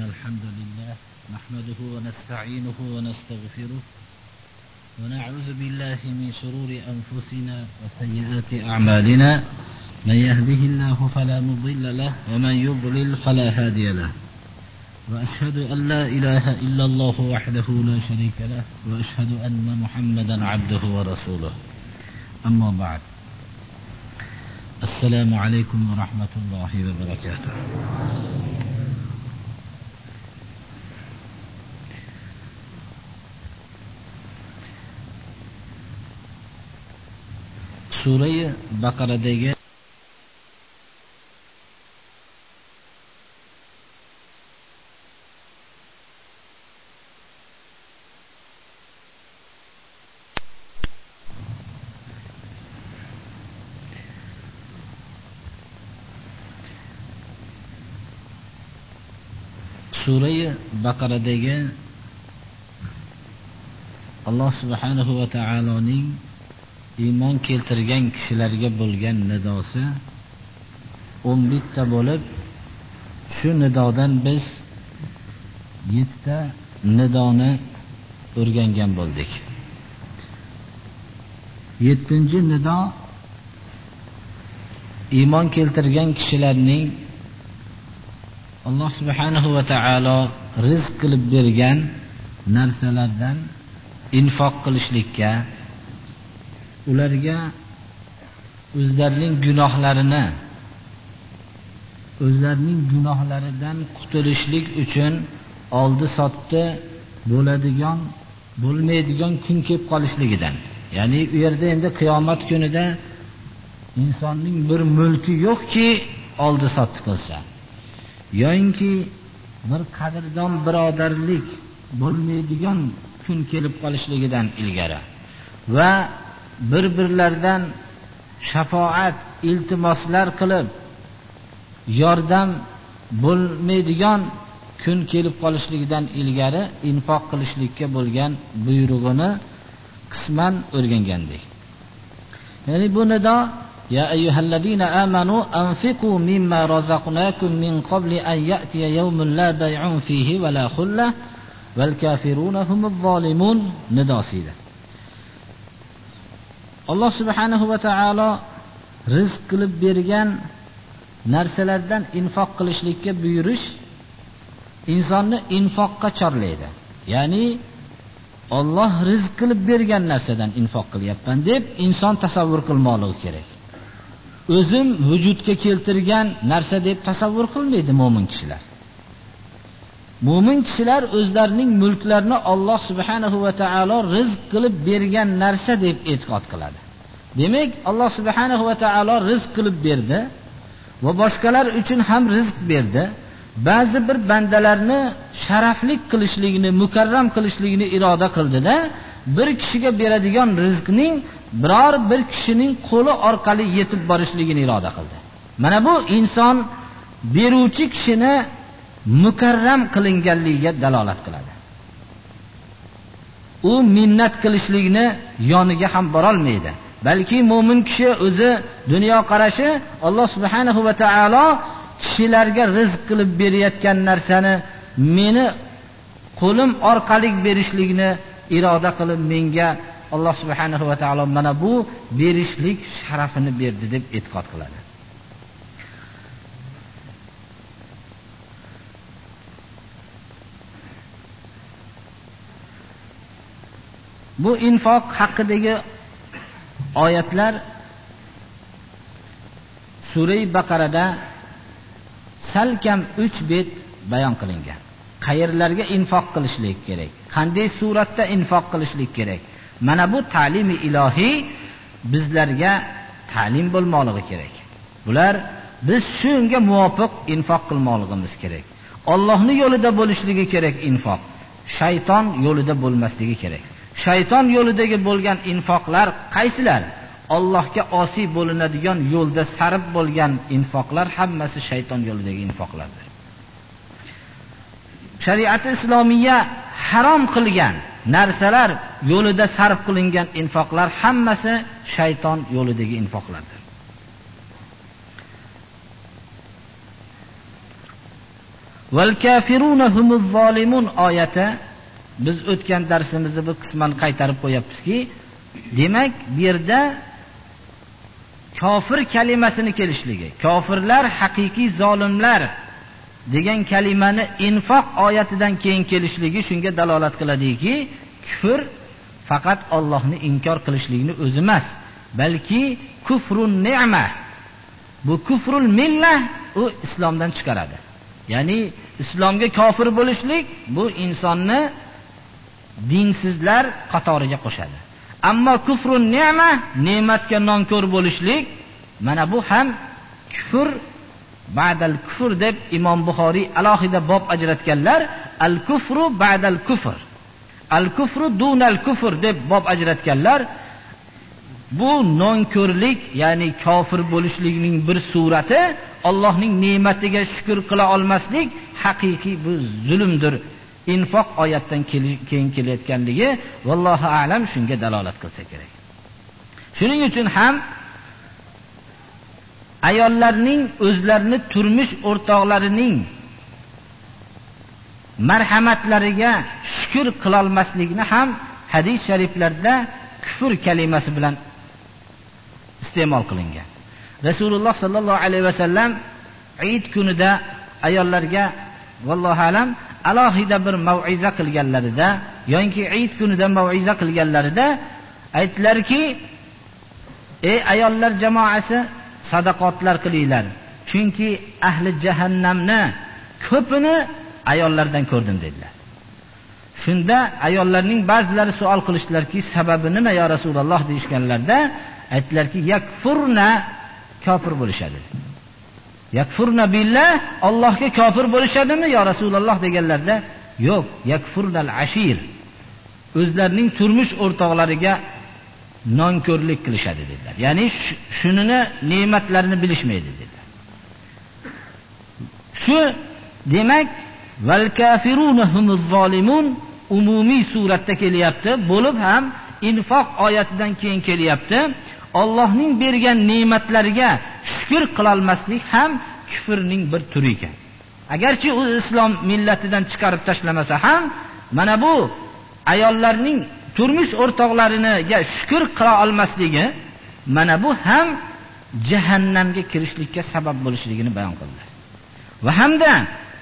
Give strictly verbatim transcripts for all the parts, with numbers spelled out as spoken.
الحمد لله نحمده ونستعينه ونستغفره ونعوذ بالله من شرور أنفسنا وسيئات أعمالنا من يهده الله فلا مضل له ومن يضلل فلا هادي له وأشهد أن لا إله إلا الله وحده لا شريك له وأشهد أن محمدا عبده ورسوله أما بعد السلام عليكم ورحمة الله وبركاته. Sura Baqaradagi Sura Baqaradagi Alloh subhanahu va taoloning iymon keltirgan kishilarga bo'lgan nidosi o'n bitta bo'lib, shu nidodan biz yetti nidoni o'rgangan bo'ldik. yettinchi nido iymon keltirgan kishilarning Alloh subhanahu va taolo rizq qilib bergan narsalardan infoq qilishlikka, ularga o'zlarining gunohlarini o'zlarining gunohlaridan qutulishlik uchun oldi sotdi bo'ladigan bo'lmaydigan kun kelib qolishligidan, ya'ni u yerda endi qiyomat kunida insonning bir mulki yo'qki oldi sotdi qilsa, yoinki bir qadrdon birodarlik bo'lmaydigan kun kelib qolishligidan ilgari va bir-birlaridan shafoat iltimoslar qilib yordam bo'lmaydigan kun kelib qolishligidan ilgari infoq qilishlikka bo'lgan buyrug'ini qisman o'rgangandik. Ya'ni bu nido ya ayyuhallazina amanu anfiqu mimma razaqnakum min qabli an ya'tiya yawmun la bay'un fihi wa la khullah val kafiruna humuz zolimun nidosidir. Alloh subhanahu va taolo rizq qilib bergan narsalardan infoq qilishlikka buyurish insonni infoqqa chorlaydi. Ya'ni Alloh rizq qilib bergan narsadan infoq qilyapman deb inson tasavvur qilmoqligi kerak. O'zim vujudga keltirgan narsa deb tasavvur qilmaydi mo'min kishilar. Mo'min kishilar o'zlarining mulklarini Alloh subhanahu va taolo rizq qilib bergan narsa deb e'tiqod qiladi. Demak, Alloh subhanahu va taolo rizq qilib berdi va boshqalar uchun ham rizq berdi. Ba'zi bir bandalarni sharafli qilishligini, mukarram qilishligini iroda qildi-da, bir kishiga beradigan rizqning biror bir kishining qo'li orqali yetib borishligini iroda qildi. Mana bu inson beruvchi kishini mukarram qilinganligiga dalolat qiladi. U minnat qilishlikni yoniga ham bora olmaydi. Balki mo'min kishi o'zi dunyo qarashi Alloh subhanahu va taolo kishilarga rizq qilib berayotgan narsani meni qo'lim orqali berishlikni iroda qilib menga Alloh subhanahu va taolo mana bu berishlik sharafini berdi deb e'tiqod qiladi. Bu infoq haqidagi oyatlar Sura Baqarada salkam uch bet bayon qilingan. Qayerlarga infoq qilishlik kerak? Qanday suratda infoq qilishlik kerak? Mana bu ta'limi ilohiy bizlarga ta'lim bo'lmoqligi kerak. Bular biz shunga muvofiq infoq qilmoqligimiz kerak. Allohning yo'lida bo'lishligi kerak infoq. Shayton yo'lida bo'lmasligi kerak. Shayton yo'lidagi bo'lgan infoqlar qaysilar? Allohga osiy bo'linadigan yo'lda sarf bo'lgan infoqlar hammasi shayton yo'lidagi infoqlardir. Shariat islomiya harom qilgan narsalar yo'lida sarf qilingan infoqlar hammasi shayton yo'lidagi infoqlardir. Val kafiruna humuz zolimun oyati biz o'tgan darsimizni bir qisman qaytarib qo'yapmizki, demak bu yerda kofir kalimasini kelishligi, kofirlar haqiqiy zolimlar degan kalimani infoq oyatidan keyin kelishligi shunga dalolat qiladiki, kufr faqat Allohni inkor qilishlikni o'zi emas, balki kufrun ni'ma. Bu kufrul millah u islomdan chiqaradi. Ya'ni islomga kofir bo'lishlik bu insonni dinsizlar qatoriga qo'shadi. Ammo kufrun ni'ma, ne'matga nonko'r bo'lishlik, mana bu ham kufr ba'dal kufr deb Imom Buxoriy alohida bob ajratganlar. Al-kufru ba'dal kufr, al-kufru dunal kufr deb bob ajratganlar. Bu nonko'rlik, ya'ni kofir bo'lishlikning bir surati, Allohning ne'matiga shukr qila olmaslik haqiqiy bu zulmdir. Infoq oyatdan keyin kelayotganligi vallohu a'lam shunga dalolat qilsa kerak. Shuning uchun ham ayollarning o'zlarini turmush o'rtoqlarining marhamatlariga shukr qila olmaslikni ham hadis shariflarda kufr kalimasi bilan iste'mol qilingan. Rasululloh sallallohu alayhi vasallam Eid kunida ayollarga vallohu alam alohida bir mau'iza qilganlarida yoki Eid kunida mau'iza qilganlarida aytdilarki, ey ayollar jamoasi, sadaqotlar qilinglar, chunki ahli jahannamni ko'pini ayollardan ko'rdim dedilar. Shunda ayollarning ba'zilari savol qilishdilarki, sababi nima ya Rasululloh deyishganlarda aytdilarki, yakfurna, kofir bo'lishadi. Yakfurna billah, Allohga kofir bo'lishadimi ya Rasululloh deganlarda, yo'q, yakfurnal ashir, o'zlarining turmush o'rtoqlariga nonko'rlik qilishadi dedilar. Ya'ni shunini ne'matlarini bilishmaydi dedilar. Shu demak val kafiruna humuz zolimun umumiy suratda kelyapti, bo'lib ham infoq oyatidan keyin kelyapti. Allohning bergan ne'matlariga shukr qila olmaslik ham kufrning bir turi ekan. Agarchi u islom millatidan chiqarib tashlamasa ham, mana bu ayollarning turmush o'rtoqlariga shukr qila olmasligi, mana bu ham jahannamga kirishlikka sabab bo'lishligini bayon qildi. Va hamda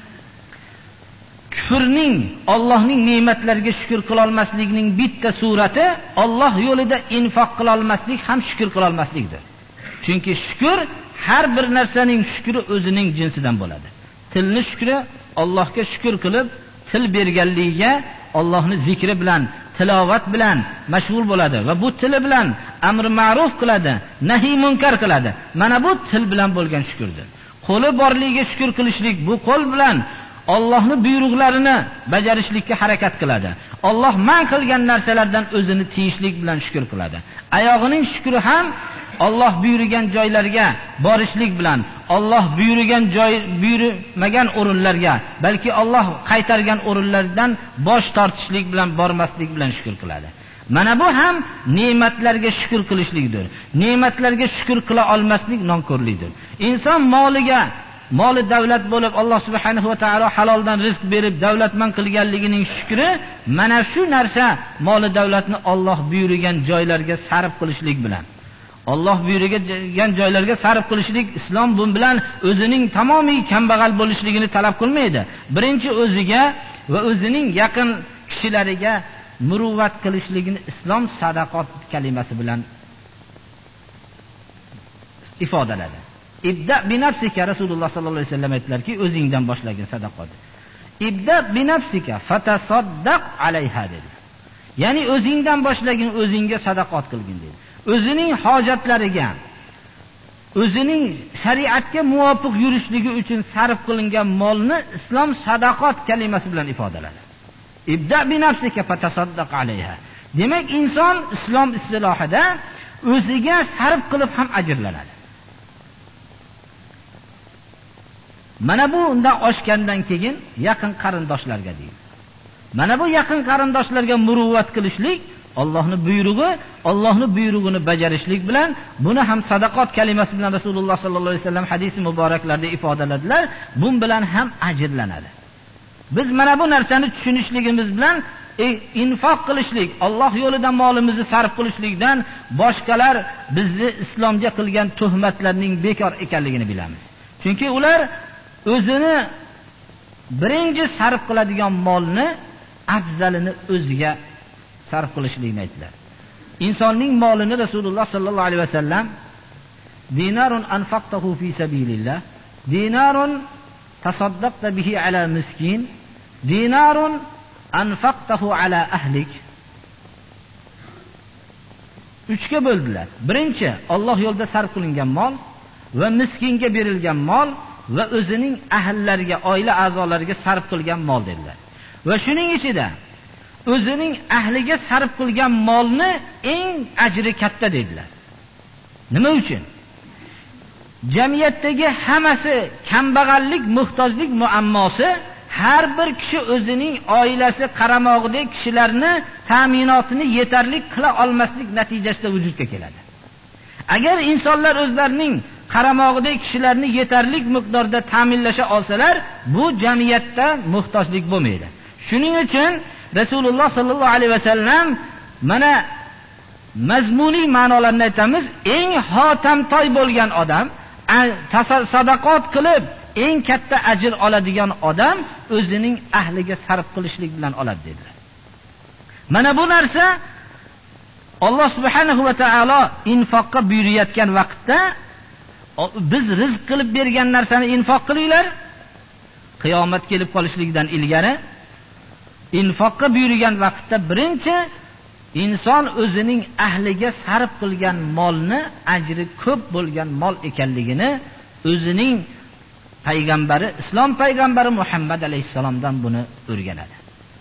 kufrning, Allohning ne'matlariga shukr qila olmaslikning bitta surati Alloh yo'lida infoq qila olmaslik ham shukr qila olmaslikdir. Chunki shukr, har bir narsaning shukri o'zining jinsidan bo'ladi. Tilni shukri, Allohga shukr qilib til berganligiga Allohni zikri bilan, tilovat bilan mashg'ul bo'ladi va bu tili bilan amr ma'ruf qiladi, nahiy munkar qiladi. Mana bu til bilan bo'lgan shukrdir. Qo'li borligiga shukr qilishlik, bu qo'l bilan Allohning buyruqlarini bajarishlikka harakat qiladi. Alloh man qilgan narsalardan o'zini tiyishlik bilan shukr qiladi. Oyog'ining shukri ham Alloh buyurgan joylarga borishlik bilan, Alloh buyurgan joy, buyurmagan o'rinlarga, balki Alloh qaytargan o'rinlardan bosh tortishlik bilan, bormaslik bilan shukr qiladi. Mana bu ham ne'matlarga shukr qilishlikdir. Ne'matlarga shukr qila olmaslik nonko'rlikdir. Inson moliga, moli davlat bo'lib Alloh subhanahu va taolo haloldan rizq berib davlatman qilganligining shukri, mana shu narsa moli davlatni Alloh buyurgan joylarga sarf qilishlik bilan, Alloh buyurgan joylarga sarf qilishlik, islom bu bilan o'zining tamomiy kambag'al bo'lishligini talab qilmaydi. Birinchi o'ziga va o'zining yaqin kishilariga muruvvat qilishligini islom sadaqat kalimasi bilan ifodaladi. Ibda bi nafsika, Rasululloh sallallohu alayhi vasallam aytdilarki, o'zingdan boshlagin sadaqat. Ibda bi nafsika fatasaddaq alayha dedi. Ya'ni o'zingdan boshlagin, o'zingga sadaqat qilgin dedi. O'zining hojatlariga, o'zining shariatga muvofiq yurishligi uchun sarf qilingan molni islom sadaqat kalimasi bilan ifodaladi. Ibda bi nafsika fatasaddaq alayha. Demak, inson islom istilohida o'ziga sarf qilib ham ajrlanadi. Mana bu undan oshgandan keyin yaqin qarindoshlarga deydi. Mana bu yaqin qarindoshlarga muruvvat qilishlik Allohning buyrug'i, Allohning buyrug'ini bajarishlik bilan, buni ham sadaqat kalimasi bilan Rasululloh sallallohu alayhi vasallam hadisi muboraklarda ifodaladilar. Bu bilan ham ajrlanadi. Biz mana bu narsani tushunishligimiz bilan e, infoq qilishlik, Alloh yo'lida molimizni sarf qilishlikdan boshqalar bizni islomga qilgan tuhmatlarning bekor ekanligini bilamiz. Chunki ular o'zini birinchi sarf qiladigan molni afzalini o'ziga sarf qilishlikni aytdilar. Insonning molini Rasululloh sallallohu alayhi vasallam dinarun anfaqtahu fi sabilillah, dinarun tasaddaqta bihi ala miskin, dinarun anfaqtahu ala ahlik. Uchga bo'ldilar. Birinchi Alloh yo'lida sarf qilingan mol va miskinga berilgan mol va o'zining ahllariga, oila a'zolariga sarf qilgan mol dedilar. Va shuning ichida o'zining ahliga sarf qilgan molni eng ajri katta dedilar. Nima uchun? Jamiyatdagi hammasi kambag'allik, muhtojlik muammosi har bir kishi o'zining oilasi qaramog'idagi kishilarni ta'minotini yetarli qila olmaslik natijasida vujudga keladi. Agar insonlar o'zlarining qaramog'idagi kishilarni yetarli miqdorda ta'minlasha olsalar, bu jamiyatda muhtojlik bo'lmaydi. Shuning uchun Rasululloh sallallohu alayhi vasallam mana mazmuniy ma'nolarni aytamiz, eng xotamtoy bo'lgan odam, sadaqat qilib eng katta ajr oladigan odam o'zining ahliga sarf qilishlik bilan oladi dedilar. Mana bu narsa Alloh subhanahu va taolo infoqqa buyurayotgan vaqtda biz rizq qilib bergan narsani infoq qilinglar, qiyomat kelib qolishligidan ilgari infoqqa buyurgan vaqtda birinchi inson o'zining ahliga sarf qilgan molni ajri ko'p bo'lgan mol ekanligini o'zining payg'ambari, islom payg'ambari Muhammad alayhisalomdan buni o'rganadi.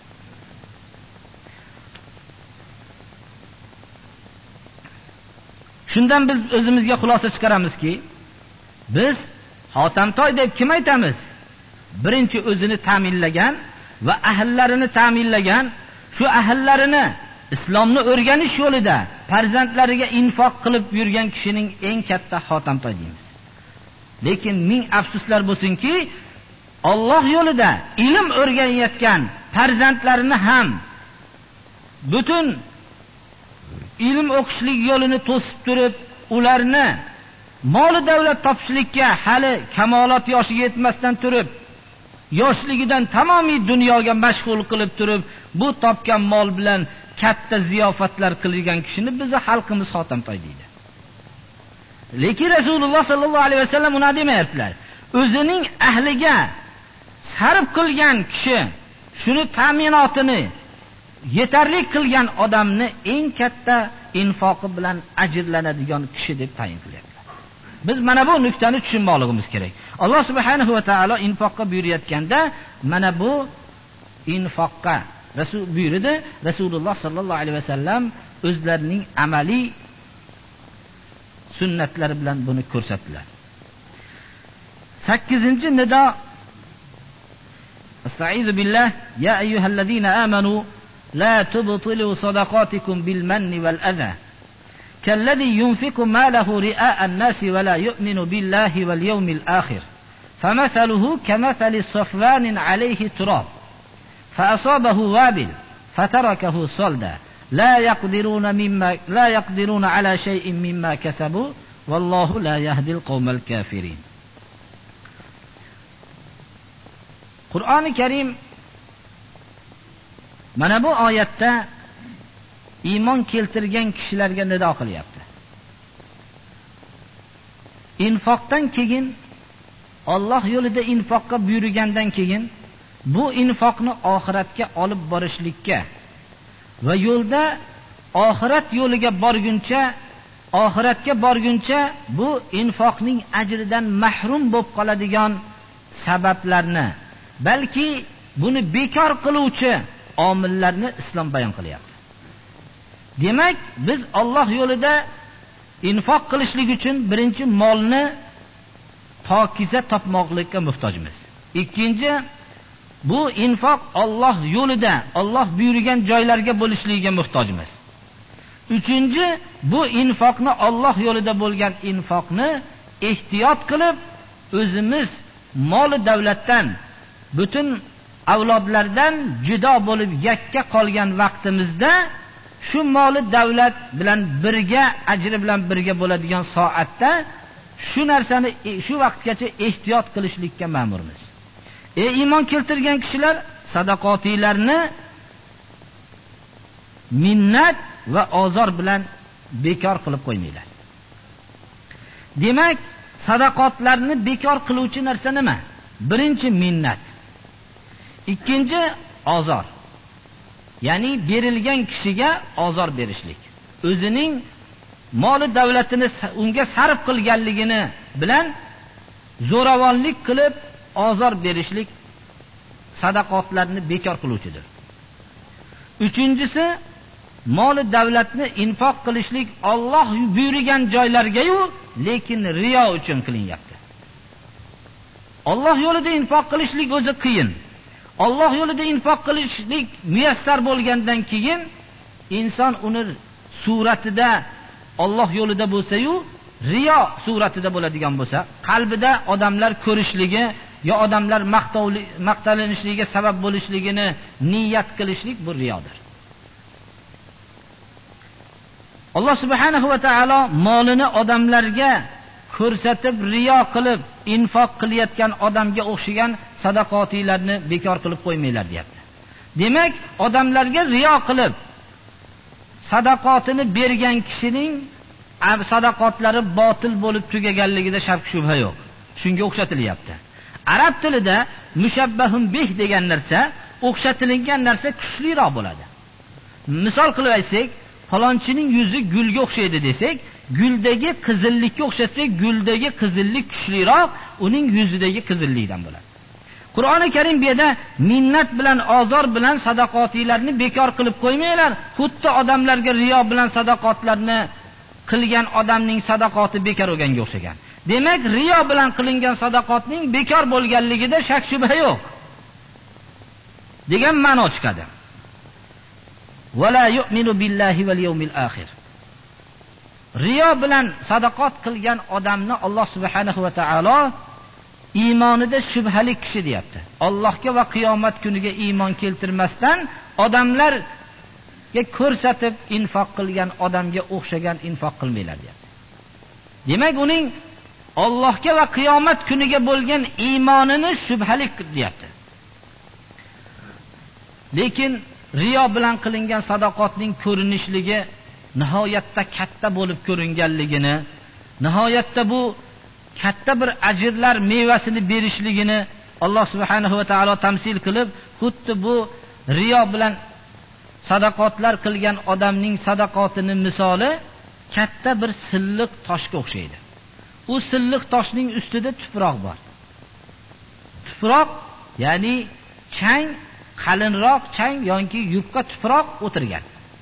Shundan biz o'zimizga xulosa chiqaramizki, biz xotamtoy deb kim aytamiz? Birinchi o'zini ta'minlagan va ahllarini ta'minlagan, shu ahlallarini islomni o'rganish yo'lida farzandlariga infoq qilib yurgan kishining eng katta xotamtoy deymiz. Lekin ming afsuslar bo'lsinki, Alloh yo'lida ilm o'rganayotgan farzandlarini ham butun ilm o'qishlik yo'lini to'sib turib, ularni mol davlat topishlikka hali kamolot yoshiga yetmasdan turib, yoshligidan tamomiy dunyoga mashg'ul qilib turib, bu topgan mol bilan katta ziyofatlar qilgan kishini bizni xalqimiz xotamtoy deydi. Lekin Rasululloh sallallohu alayhi vasallam uni demayaptilar. O'zining ahliga sarf qilgan kishi, shuni ta'minotini yetarli qilgan odamni eng katta infoqi bilan ajrlanadigan kishi deb tayin qilyaptilar. Biz mana bu nuqtani tushunmoqligimiz kerak. Alloh subhanahu va taolo infoqqa buyurayotganda mana bu infoqqa Rasul buyurdi. Rasululloh sallallohu alayhi vasallam o'zlarining amaliy sunnatlari bilan buni ko'rsatdilar. sakkizinchi nido: Estaizu billah ya ayyuhallazina amanu la tubtilu sadaqatikum bil manni wal adha kalladhi yunfiqu malahu ri'a an-nasi wa la yu'minu billahi wal yawmil akhir famathaluhu kamathali safwanin alayhi turab فأصابه وابل فتركه صلدا لا يقدرون مما لا يقدرون على شيء مما كسبوا والله لا يهدي القوم الكافرين. Qur'oni Karim mana bu oyatda iymon keltirgan kishilarga nido qilyapti. Infoqdan keyin, Alloh yo'lida infoqqa buyurgandan keyin bu infoqni oxiratga olib borishlikka va yo'lda oxirat yo'liga borguncha, oxiratga borguncha bu infoqning ajridan mahrum bo'lib qoladigan sabablarni, balki buni bekor qiluvchi omillarni islom bayon qilyapti. Demak, biz Alloh yo'lida infoq qilishlik uchun birinchi molni pokiza topmoqlikka muhtojmiz. Ikkinchi, bu infoq Alloh yo'lida, Alloh buyurgan joylarga bo'lishligiga muhtojmiz. Uchinchi, bu infoqni Alloh yo'lida bo'lgan infoqni ehtiyot qilib, o'zimiz mol davlatdan, butun avlodlardan judo bo'lib yakka qolgan vaqtimizda shu moli davlat bilan birga, ajri bilan birga bo'ladigan soatda shu narsani shu vaqtgacha ehtiyot qilishlikka ma'murmiz. Ey iymon keltirgan kishilar, sadaqotinglarni minnat va ozor bilan bekor qilib qo'ymanglar. Demak, sadaqotlarni bekor qiluvchi narsa nima? Birinchi minnat. Ikkinchi ozor. Ya'ni berilgan kishiga ozor berishlik. O'zining moli davlatini unga sarf qilganligini bilan zo'ravonlik qilib ozor berishlik sadaqotlarni bekor qiluvchidir. Uchinchisi, moli davlatni infoq qilishlik Alloh buyurgan joylarga-yu, lekin riyo uchun qilinyapti. Alloh yo'lida infoq qilishlik o'zi qiyin. Alloh yo'lida infoq qilishlik muyassar bo'lgandan keyin inson uni suratida Alloh yo'lida bo'lsa-yu, riyo suratida bo'ladigan bo'lsa, qalbida odamlar ko'rishligi yo odamlar maqtovli maqtalanishiga sabab bo'lishligini niyat qilishlik bu riyodir. Alloh subhanahu va taolo molini odamlarga ko'rsatib riyo qilib infoq qilayotgan odamga o'xshagan sadaqotinglarni bekor qilib qo'ymanglar deyapti. Demak, odamlarga riyo qilib sadaqotini bergan kishining sadaqotlari botil bo'lib tugaganligida shak shubha yo'q. Shunga o'xshatilyapti. Arab tilida mushabbahun bih degan narsa, o'xshatilingan narsa kuchliroq bo'ladi. Misol qilib aytsak, falonchining yuzi gulga o'xshaydi desak, guldagi qizillikka o'xshatsak, guldagi qizillik kuchliroq uning yuzidagi qizillikdan bo'ladi. Qur'oni Karim bu yerda minnat bilan, ozor bilan sadaqotinglarni bekor qilib qo'ymanglar. Xuddi odamlarga riyo bilan sadaqotlarni qilgan odamning sadaqoti bekor bo'lganga o'xshagan. Demak, riyo bilan qilingan sadaqotning bekor bo'lganligida shak shubha yo'q degan ma'no chiqadi. Wala yu'minu billahi wal yawmil akhir. Riyo bilan sadaqot qilgan odamni Alloh subhanahu va taolo iymonida shubhali kishi deyapti. Allohga va qiyomat kuniga iymon keltirmasdan odamlarga ko'rsatib infoq qilgan odamga o'xshagan infoq qilmanglar deyapti. Demak, uning Allohga va qiyomat kuniga bo'lgan iymonini shubhali deyapti. Lekin riyo bilan qilingan sadaqotning ko'rinishligi nihoyatda katta bo'lib ko'ringanligini, nihoyatda bu katta bir ajrlar mevasini berishligini Alloh subhanahu va taolo tamsil qilib, xuddi bu riyo bilan sadaqotlar qilgan odamning sadaqotini misoli katta bir silliq toshga o'xshaydi. U silliq toshning ustida tuproq bor. Tuproq, ya'ni chang, qalinroq chang yoki yupqa tuproq o'tirgan.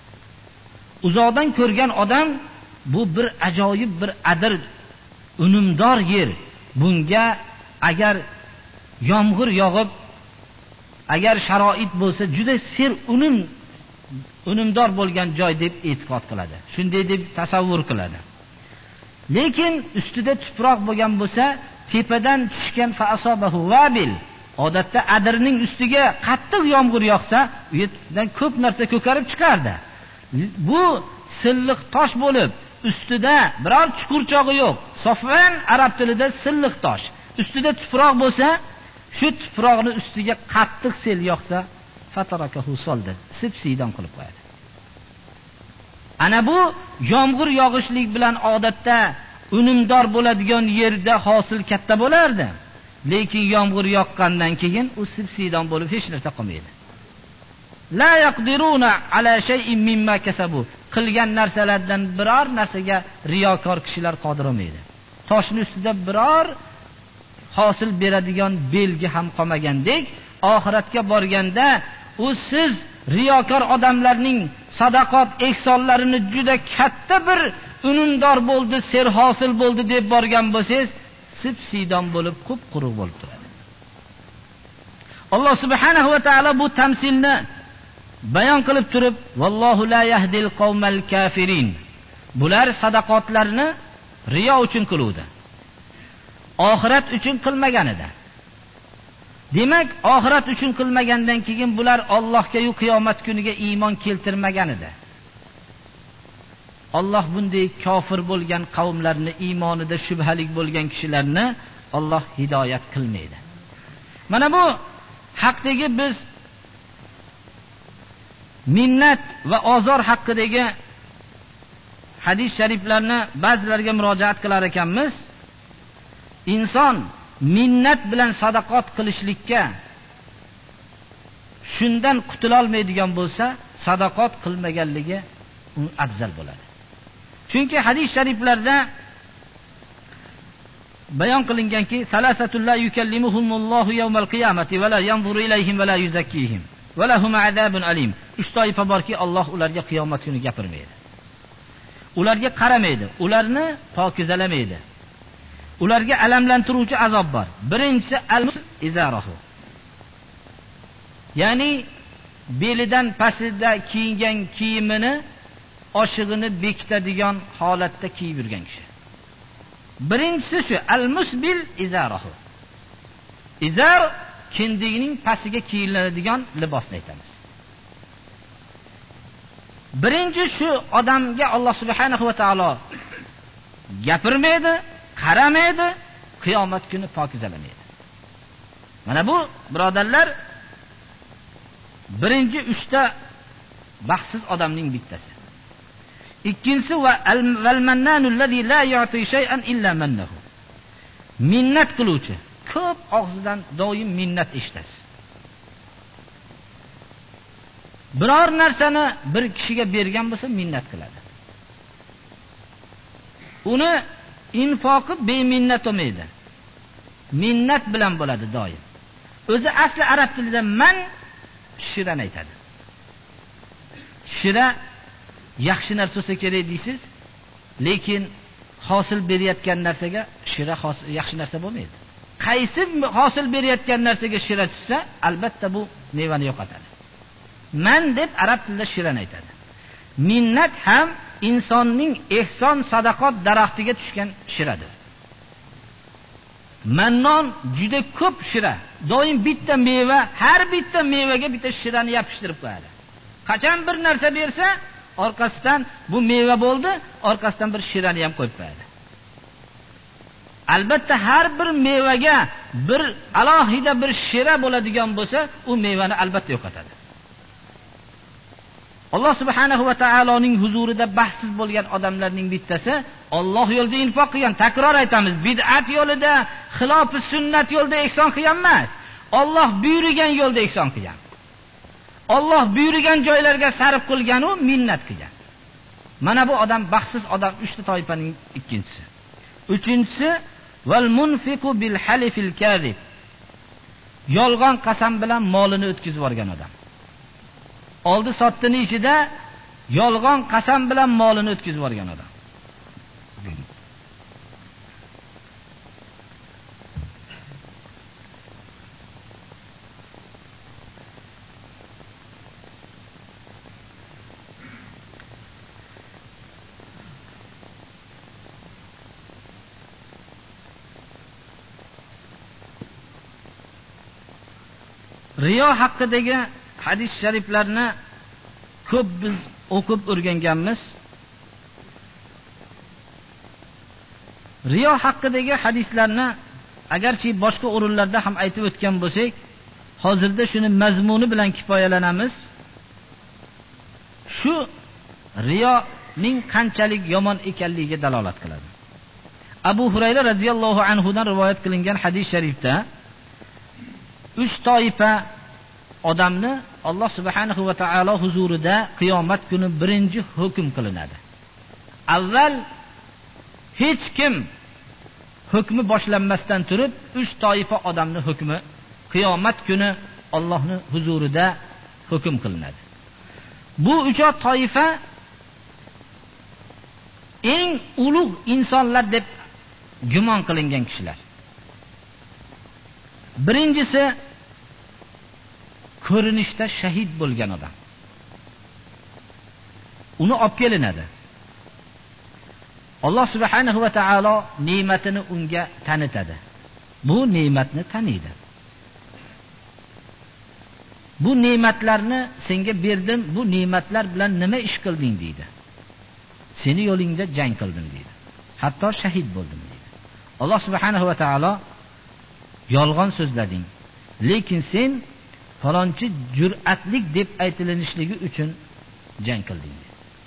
Uzoqdan ko'rgan odam bu bir ajoyib bir adir, unumdor yer. Bunga agar yomg'ir yog'ib, agar sharoit bo'lsa, juda ser unum unumdor bo'lgan joy deb e'tiqod qiladi. Shunday deb tasavvur qiladi. Lekin ustida tuproq bo'lgan bo'lsa, tepadan tushgan fa asobahu vabil. Odatda adirning ustiga qattiq yomg'ir yog'sa, u yerdan ko'p narsa ko'karib chiqardi. Bu silliq tosh bo'lib, ustida biror chuqurchog'i yo'q. Sofvan arab tilida silliq tosh. Ustida tuproq bo'lsa, shu tuproqni ustiga qattiq sel yog'sa, fatarakahu solda, sip-siydon qilib qo'yadi. Ana bu yomg'ir yog'ishlik bilan odatda unumdor bo'ladigan yerda hosil katta bo'lardi. Lekin yomg'ir yoqqandan keyin u sip-siydon bo'lib hech narsa qolmaydi. La yaqdiruna ala shay'in mimma kasabu. Qilgan narsalardan biror narsaga riyokor kishilar qodir olmaydi. Toshning ustida biror hosil beradigan belgi ham qolmagandek, oxiratga borganda u siz riyokor odamlarning sadaqat ehsonlarini juda katta bir unumdor bo'ldi, ser hosil bo'ldi deb borgan bo'lsangiz, sip-siydon bo'lib qup-quruq bo'lib turadi. Alloh subhanahu va taolo bu tamsilni bayon qilib turib, vallohu la yahdil qawmal kafirin. Bular sadaqotlarni riyo uchun qiluvdi. Oxirat uchun qilmagan edi. Demak, oxirat uchun qilmagandan keyin bular Allohga yu qiyomat kuniga iymon keltirmagan edi. Alloh bunday kofir bo'lgan qavmlarni, iymonida shubhalik bo'lgan kishilarni Alloh hidoyat qilmaydi. Mana bu haqdagi biz minnat va ozor haqidagi hadis shariflarni ba'zilarga murojaat qilar ekanmiz. Inson minnat bilan sadaqat qilishlikka shundan qutula olmaydigan bo'lsa, sadaqat qilmaganligi uni afzal bo'ladi. Chunki hadis shariflarda bayon qilinganki, salasatul la yukallimuhumullohu yawmal qiyamati va la yanzuru ilayhim va la yuzakkihim va lahum azabun alim. Uch toifa borki, Alloh ularga qiyomat kuni gapirmaydi. Ularga qaramaydi, ularni pokizalamaydi. Ularga alamlantiruvchi azob bor. Birinchisi al-izarahu. Ya'ni belidan pastida kiyingan kiyimini oshig'ini bekitadigan holatda kiyib yurgan kishi. Birinchisi shu, al-musbil izarahu. Izar kindigining pastiga kiyiladigan libosni aytamiz. Birinchi shu odamga Alloh subhanahu va taolo gapirmaydi, qaramaydi, qiyomat kuni pokizalamaydi. Mana bu birodarlar birinchi uchta baxtsiz odamning bittasi. Ikkinchisi va al-mannanu allazi la yu'ti shay'an illa mannahu. Minnat qiluvchi, ko'p og'zidan doim minnat eshitasiz. Biror narsani bir kishiga bergan bo'lsa minnat qiladi. Uni infoqi beminnat bo'lmaydi. Minnat bilan bo'ladi doim. O'zi asli arab tilida man shiran aytadi. Shira yaxshi narsa bo'lsa kerak deysiz, lekin hosil berayotgan narsaga shira yaxshi narsa bo'lmaydi. Qaysi hosil berayotgan narsaga shira tushsa, albatta bu mevani yo'qotadi. Man deb arab tilida shiran aytadi. Minnat ham insonning ehson sadaqat daraxtiga tushgan shiradir. Mannon juda ko'p shira. Doim bitta meva, har bitta mevaga bitta shirani yopishtirib qo'yadi. Qachon bir narsa bersa, orqasidan bu meva bo'ldi, orqasidan bir shirani ham qo'yib qo'yadi. Albatta har bir mevaga bir alohida bir shira bo'ladigan bo'lsa, u mevani albatta yo'qotadi. Alloh subhanahu va taoloning huzurida baxtsiz bo'lgan odamlarning bittasi Alloh yo'lida infoq qilgan. Takror aytamiz, bid'at yo'lida, xilofi sunnat yo'lida ehson qilgan emas. Alloh buyurgan yo'lda ehson qilgan. Alloh buyurgan joylarga sarf qilgan u minnat qilgan. Mana bu odam baxtsiz odam, uchta toifaning ikkinchisi. Uchinchisi val munfiqu bil halifil kadhib. Yolg'on qasam bilan molini o'tkazib yuborgan odam. Oldi sottining ichida yolg'on qasam bilan molini o'tkazib yuborgan odam. Riyo haqidagi hadis shariflarni ko'p biz o'qib o'rganganmiz. Riyo haqidagi hadislarni agarchi boshqa o'rinlarda ham aytib o'tgan bo'lsak, hozirda shuni mazmuni bilan kifoyalanamiz. Shu riyoning qanchalik yomon ekanligiga dalolat qiladi. Abu Hurayra radhiyallohu anhu dan rivoyat qilingan hadis sharifda uch toifa odamni Alloh subhanahu va taolo huzurida qiyomat kuni birinchi hukm qilinadi. Avval hech kim hukmi boshlanmasdan turib uch toifa odamni hukmi qiyomat kuni Allohning huzurida hukm qilinadi. Bu uch toifa eng ulug' insonlar deb gumon qilingan kishilar. Birinchisi ko'rinishda shahid bo'lgan odam. uni olib kelinadi. Alloh subhanahu va taolo ne'matini unga tanitadi. Bu ne'matni taniydi. Bu ne'matlarni senga berdim, bu ne'matlar bilan nima ish qilding deydi. Seni yo'lingda jang qildim deydi. Hatto shahid bo'ldim deydi. Alloh subhanahu va taolo yolg'on so'zlading, lekin sen falonchi jur'atlik deb aytilishligi uchun jang qilding.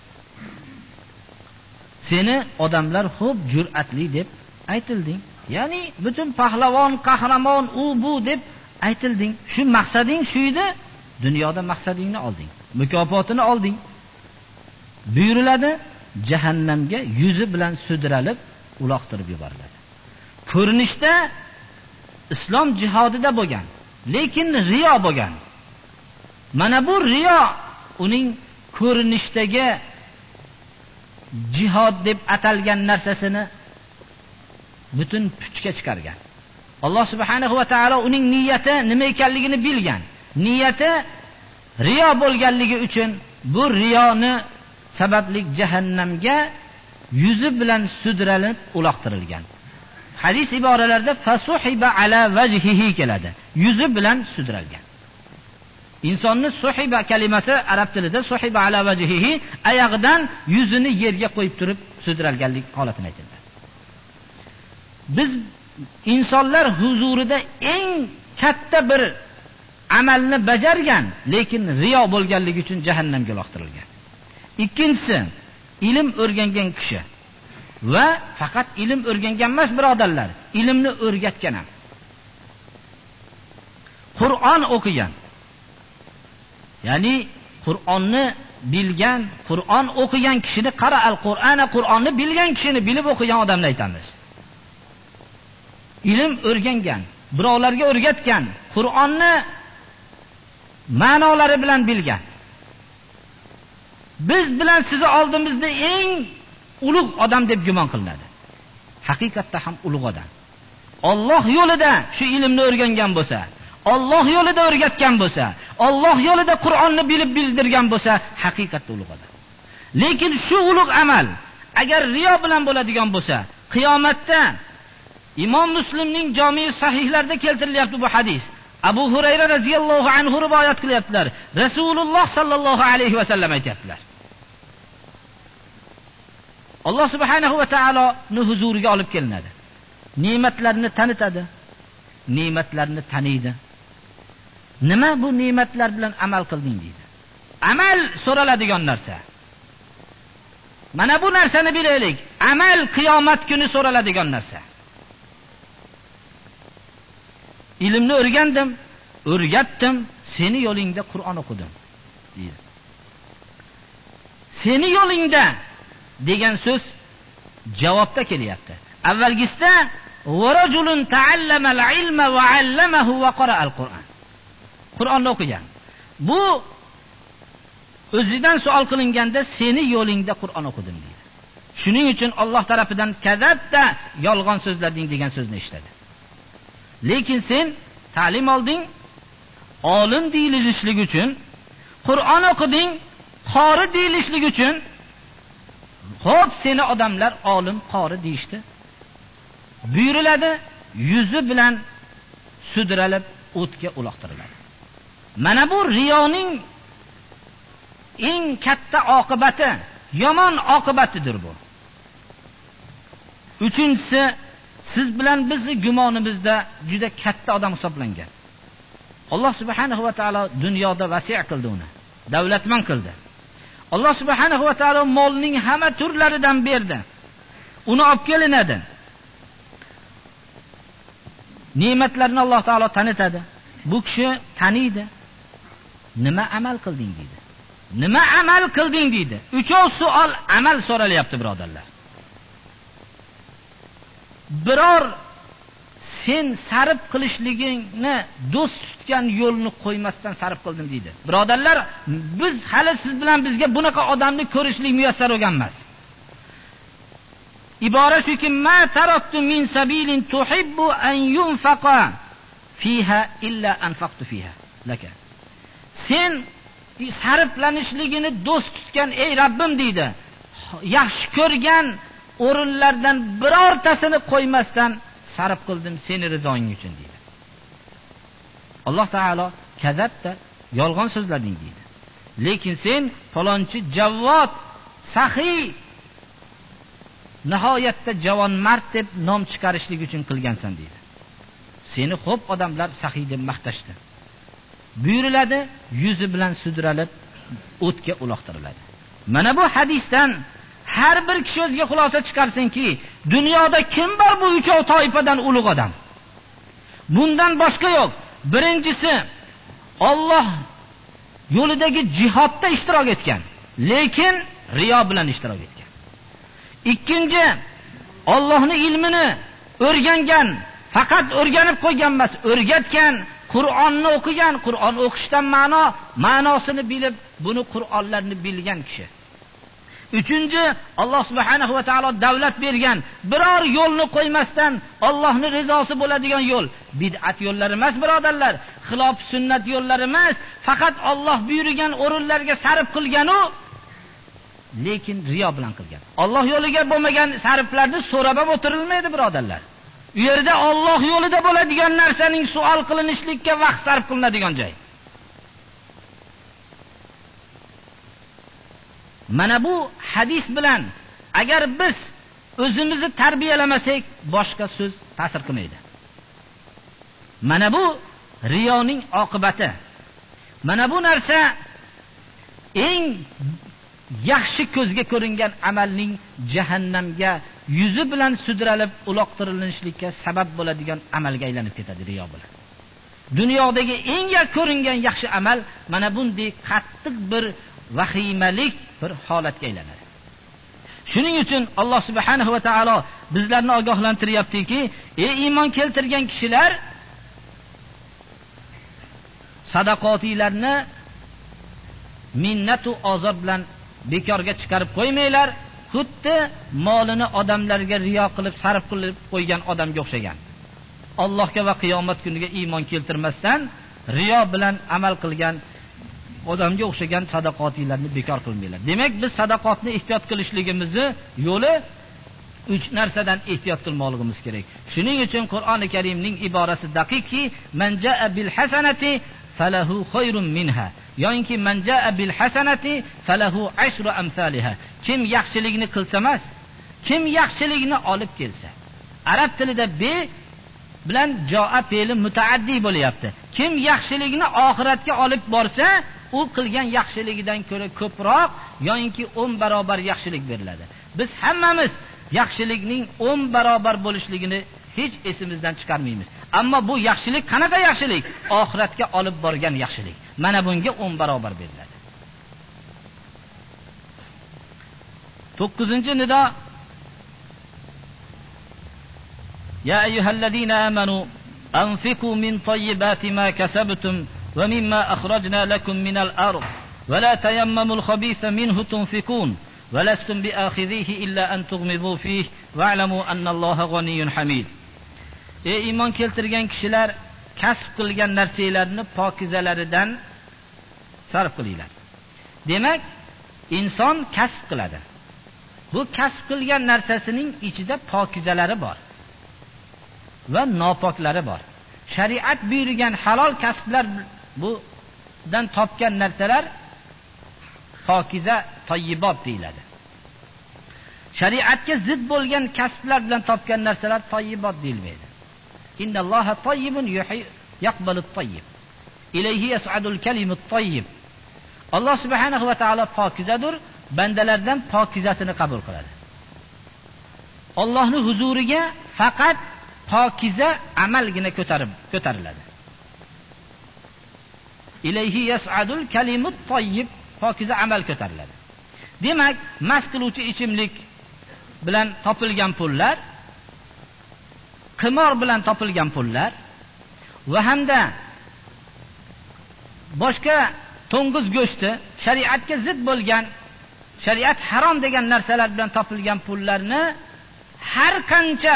Seni odamlar xo'p jur'atli deb aytilding. Ya'ni butun pahlavon, qahramon, u bu deb aytilding. Shu maqsading shu edi, dunyoda maqsadingni olding, mukofotini olding. Buyuriladi, jahannamga yuzi bilan sudralib uloqtirib yuboriladi. Ko'rinishda islom jihodida bo'lgan, lekin riyo bo'lgan. Mana bu riyo uning ko'rinishdagi jihod deb atalgan narsasini butun puchga chiqargan. Alloh subhanahu va taolo uning niyati nima ekanligini bilgan. Niyati riyo bo'lganligi uchun bu riyoni sababli jahannamga yuzi bilan sudralib uloqtirilgan. Hadis iboralarida fasuhiba ala vajhihi keladi. Yuzi bilan sudralgan. Insonni suhiba kalimasi arab tilida suhiba ala vajhihi, oyog'idan yuzini yerga qo'yib turib sudralganlik holatini aytiladi. Biz insonlar huzurida eng katta bir amalni bajargan, lekin riyo bo'lganligi uchun jahannamga uloqtirilgan. Ikkinchisi, ilm o'rgangan kishi va faqat ilm o'rgangan emas, birodarlar, ilmni o'rgatgan ham. Qur'on o'qigan. Ya'ni Qur'onni bilgan, Qur'on o'qigan kishini qara al-Qur'ana, Qur'onni bilgan kishini bilib o'qigan odamni aytamiz. Ilm o'rgangan, birovlarga o'rgatgan, Qur'onni ma'nolari bilan bilgan. Biz bilan sizni oldimizda eng ulug' odam deb gumon qilinadi. Haqiqatda ham ulug' odam. Alloh yo'lida shu ilmni o'rgangan bo'lsa, Alloh yo'lida o'rgatgan bo'lsa, Alloh yo'lida Qur'onni bilib bildirgan bo'lsa, haqiqatda ulug' odam. Lekin shu ulug' amal agar riyo bilan bo'ladigan bo'lsa, qiyomatda Imom Muslimning Jami sahihlarida keltirilyapti bu hadis. Abu Hurayra radhiyallohu anhu rivoyat qilyaptilar. Rasululloh sallallohu alayhi va sallam aytayaptilar. Alloh subhanahu va taoloning huzuriga olib kelinadi. Ne'matlarni tanitadi. Ne'matlarni taniydi. Nima bu ne'matlar bilan amal qilding deydi. Amal so'raladigan narsa. Mana bu narsani bilaylik. Amal qiyomat kuni so'raladigan narsa. Ilmni o'rgandim, o'rgatdim, seni yo'lingda Qur'on o'qidim deydi. Seni yo'lingda degan so'z javobda kelyapti. Avvalgisida va rajulun ta'allama al-ilma va 'allamahu va qara'a al-Qur'on. Qur'onni o'qigan. Bu o'zidan savol qilinganda seni yo'lingda Qur'on o'qidim deydi. Shuning uchun Alloh tarafidan kazabda yolg'on so'zlading degan so'zni eshitadi. Lekin sen ta'lim olding, olim deyilishlik uchun, Qur'on o'qiding, qori deyilishlik uchun, xo'p seni odamlar olim, qori deyishdi. Buyuriladi, yuzi bilan sudralib o'tga uloqtiriladi. Mana bu riyoning eng katta oqibati, yomon oqibatidir bu. Uchinchisi, siz bilan bizni gumonimizda juda katta odam hisoblangan. Alloh subhanahu va taolo dunyoda vasi' qildi uni, davlatman qildi. Alloh subhanahu va taolo molning hamma turlaridan berdi. Uni olib kelinadi. Ne'matlarni Alloh taolo tanitadi. Bu kishi taniydi. Nima amal qilding deydi. Nima amal qilding deydi. Uchov savol amal so'ralyapti, birodarlar. Biror sen sarf qilishligingni do'st tutgan yo'lni qo'ymasdan sarf qildim deydi. Birodarlar, biz hali siz bilan bizga bunaqa odamni ko'rishlik muyassar bo'lgan emas. Ibora shuki, ma taraktu min sabilin tuhibbu an yunfaqa fiha illa anfaqtu fiha laka. Sen sarflanishligini do'st tutgan ey Rabbim deydi. Yaxshi ko'rgan o'rinlardan birortasini qo'ymasdan sarf qildim seni rizoing uchun deydi. Alloh taolo kazabda yolg'on so'zlading deydi. Lekin sen falonchi javvod, saxiy, nihoyatda javon mard deb nom chiqarishlik uchun qilgansan deydi. Seni xo'p odamlar saxiy deb maqtashdi. Buyuriladi, yuzi bilan sudralib o'tga uloqtiriladi. Mana bu hadisdan har bir kishi o'ziga xulosa chiqarsinki, dunyoda kim bor bu uchov toifadan ulug' odam? Bundan boshqa yo'q. Birinchisi Alloh yo'lidagi jihodda ishtirok etgan, lekin riyo bilan ishtirok etgan. Ikkinchi, Allohning ilmini o'rgangan, faqat o'rganib qo'ygan emas, o'rgatgan, Qur'onni o'qigan, Qur'on o'qishdan ma'no, ma'nosini bilib, buni Qur'onlarni bilgan kishi. Uchinchi, Alloh subhanahu va taolo davlat bergan, biror yo'lni qo'ymasdan Allohning rizosi bo'ladigan yo'l. Bid'at yo'llari emas, birodarlar, xilof sunnat yo'llari emas, faqat Alloh buyurgan o'rinlarga sarf qilgan u, lekin riyo bilan qilgan. Alloh yo'liga bo'lmagan sarflarni so'rab o'tirilmaydi, birodarlar. U yerda Alloh yo'lida bo'ladigan narsaning savol qilinishlikka vaqt sarf qilinadigan joy. Mana bu hadis bilan agar biz o'zimizni tarbiyalamasak, boshqa so'z ta'sir qilmaydi. Mana bu riyoning oqibati. Mana bu narsa eng yaxshi ko'zga ko'ringan amalning jahannamga yuzi bilan sudralib uloqtirilishlikka sabab bo'ladigan amalga aylanib ketadi riyo bilan. Dunyodagi eng yaxshi ko'ringan yaxshi amal mana bunday qattiq bir vahimalik bir holatga aylanadi. Shuning uchun Alloh subhanahu va taolo bizlarni ogohlantiryaptiki, ey iymon keltirgan kishilar, sadaqotinglarni minnatu ozor bilan bekorga chiqarib qo'ymanglar, xuddi molini odamlarga riyo qilib sarf qilib qo'ygan odamga o'xshagan. Allohga va qiyomat kuniga iymon keltirmasdan riyo bilan amal qilgan odamga o'xshagan sadaqotinglarni bekor qilmanglar. Demak, biz sadaqotni ehtiyot qilishligimizni yo'li uch narsadan ehtiyot qilmoqligimiz kerak. Shuning uchun Qur'oni Karimning iborasi daqiqki, man jaa bil hasanati falahu khayrun minha. Yo'inki man jaa bil hasanati falahu ashru amsalha. Kim yaxshilikni qilsa emas, kim yaxshilikni olib kelsa. Arab tilida be bilan jaa fe'li mutaaddi bo'lyapti. Kim yaxshilikni oxiratga olib borsa, u qilgan yaxshiligidan ko'ra ko'proq yo'inki o'n barobar yaxshilik beriladi. Biz hammamiz yaxshilikning o'n barobar bo'lishligini hech esimizdan chiqarmaymiz. Ammo bu yaxshilik qanaqa yaxshilik? Oxiratga olib borgan yaxshilik. Mana bunga o'n barobar beriladi. to'qqizinchi nido: Ya ayyuhallazina amanu anfiqu min tayyibati ma kasabtum wa mimma akhrajna lakum minal ard wa la tayammamul khabitha minhu tunfiqun wa lastum bi'akhidhihi illa an tughmidu fihi wa'lamu anna Alloha ghaniyyun hamid. Ey iymon keltirgan kishilar, kasb qilgan narsalarni pokizalaridan sarf qilinglar. Demak, inson kasb qiladi. Bu kasb qilgan narsasining ichida pokizalari bor va nopoklari bor. Shariat buyurgan halol kasblar, budan topgan narsalar pokiza, toyyibot deyiladi. Shariatga zid bo'lgan kasblar bilan topgan narsalar toyyibot deyilmaydi. Innalloha toyyibun yaqbalut toyyib. Ilayhi yas'adul kalimut toyyib. Alloh subhanahu va taolo pokizadir, bandalardan pokizasini qabul qiladi. Allohning huzuriga faqat pokiza amalgina ko'tarib ko'tariladi. Ilayhi yas'adul kalimut toyyib, pokiza amal ko'tariladi. Demak, mast qiluvchi ichimlik bilan topilgan pullar, qimor bilan topilgan pullar va hamda boshqa to'ng'iz go'shti, shariatga zid bo'lgan, shariat harom degan narsalar bilan topilgan pullarni har qancha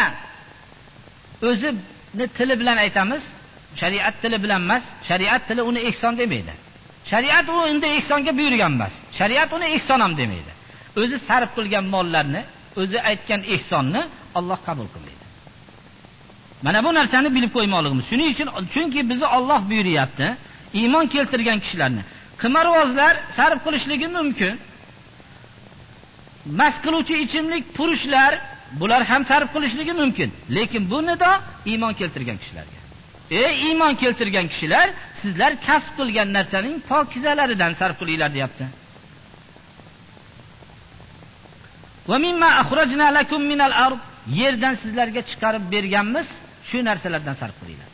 o'zini tili bilan aytamiz, shariat tili bilan emas, shariat tili uni ehson demaydi. Shariat u endi ehsonga buyurgan emas. Shariat uni ehson ham demaydi. O'zi sarf qilgan mollarni, o'zi aytgan ehsonni Alloh qabul qilmaydi. Mana bu narsani bilib qo'ymoqligimiz. Shuning uchun chunki bizni Alloh buyuryapti, iymon keltirgan kishilarni qimorvozlar sarf qilishligi mumkin. Mas qiluvchi ichimlik purushlar bular ham sarf qilishligi mumkin. Lekin bu nido iymon keltirgan kishilarga. Ey iymon keltirgan kishilar, sizlar kasb qilgan narsaning pokizalaridan sarf qilinglar deyapti. Va mimma akhrajna lakum minal ard, yerdan sizlarga chiqarib berganmiz, shu narsalardan sarf qilinglar.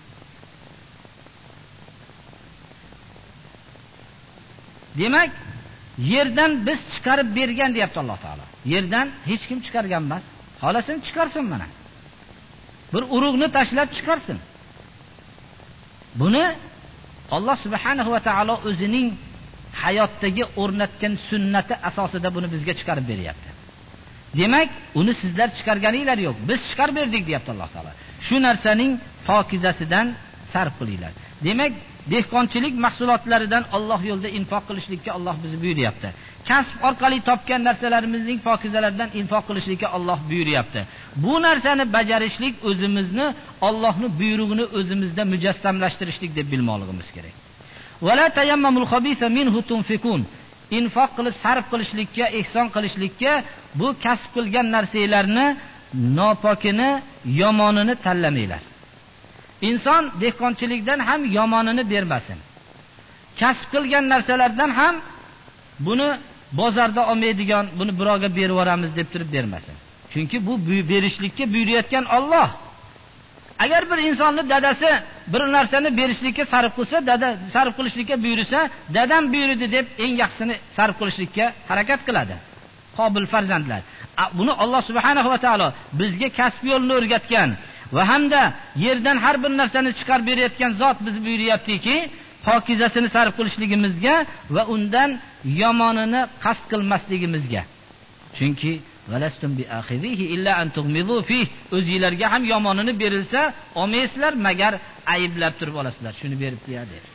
Demak, yerdan biz chiqarib bergan deyapti Alloh taolo. Yerdan hech kim chiqargan emas. Xohlasin chiqarsin mana. Bir urug'ni tashlab chiqarsin. Buni Alloh subhanahu va taolo o'zining hayotdagi o'rnatgan sunnati asosida buni bizga chiqarib beryapti. Demak, uni sizlar chiqarganinglar yo'q. Biz chiqarib berdik deyapti Alloh taolo. Shu narsaning pokizasidan sarf qilinglar. Demak, dehqonchilik mahsulotlaridan Alloh yo'lida infoq qilishlikka Alloh bizni buyuryapti. Kasb orqali topgan narsalarimizning pokizalaridan infoq qilishlikka Alloh buyuryapti. Bu narsani bajarishlik o'zimizni Allohning buyrug'ini o'zimizda mujassamlashtirishlik deb bilmoqligimiz kerak. Wala tayammamul khabisa minhu tunfikun. Infoq qilib sarf qilishlikka, ehson qilishlikka bu kasb qilgan narsalarni nopokini, yomonini tanlamanglar. Inson dehqonchilikdan ham yomonini bermasin. Kasb qilgan narsalardan ham buni bozorda olmaydigan, buni birovga berib yuboramiz deb turib bermasin. Chunki bu berishlikka buyurayotgan Alloh. Agar bir insonni dadasi bir narsani berishlikka sarf qilsa, dada sarf qilishlikka buyursa, dadam buyurdi deb eng yaxshisini sarf qilishlikka harakat qiladi. Qobil farzandlar. Buni Alloh subhanahu va taolo bizga kasb yo'lini o'rgatgan va hamda yerdan har bir narsani chiqarib berayotgan zot biz buyuryaptiki, pokizasini sarf qilishligimizga va undan yomonini qasd qilmasligimizga. Chunki valastum bi akhizihi illa an tughmidu fihi, o'zingizlarga ham yomonini berilsa olmaysizlar magar ayblab turib olasizlar. Shuni beribdi-ya deb.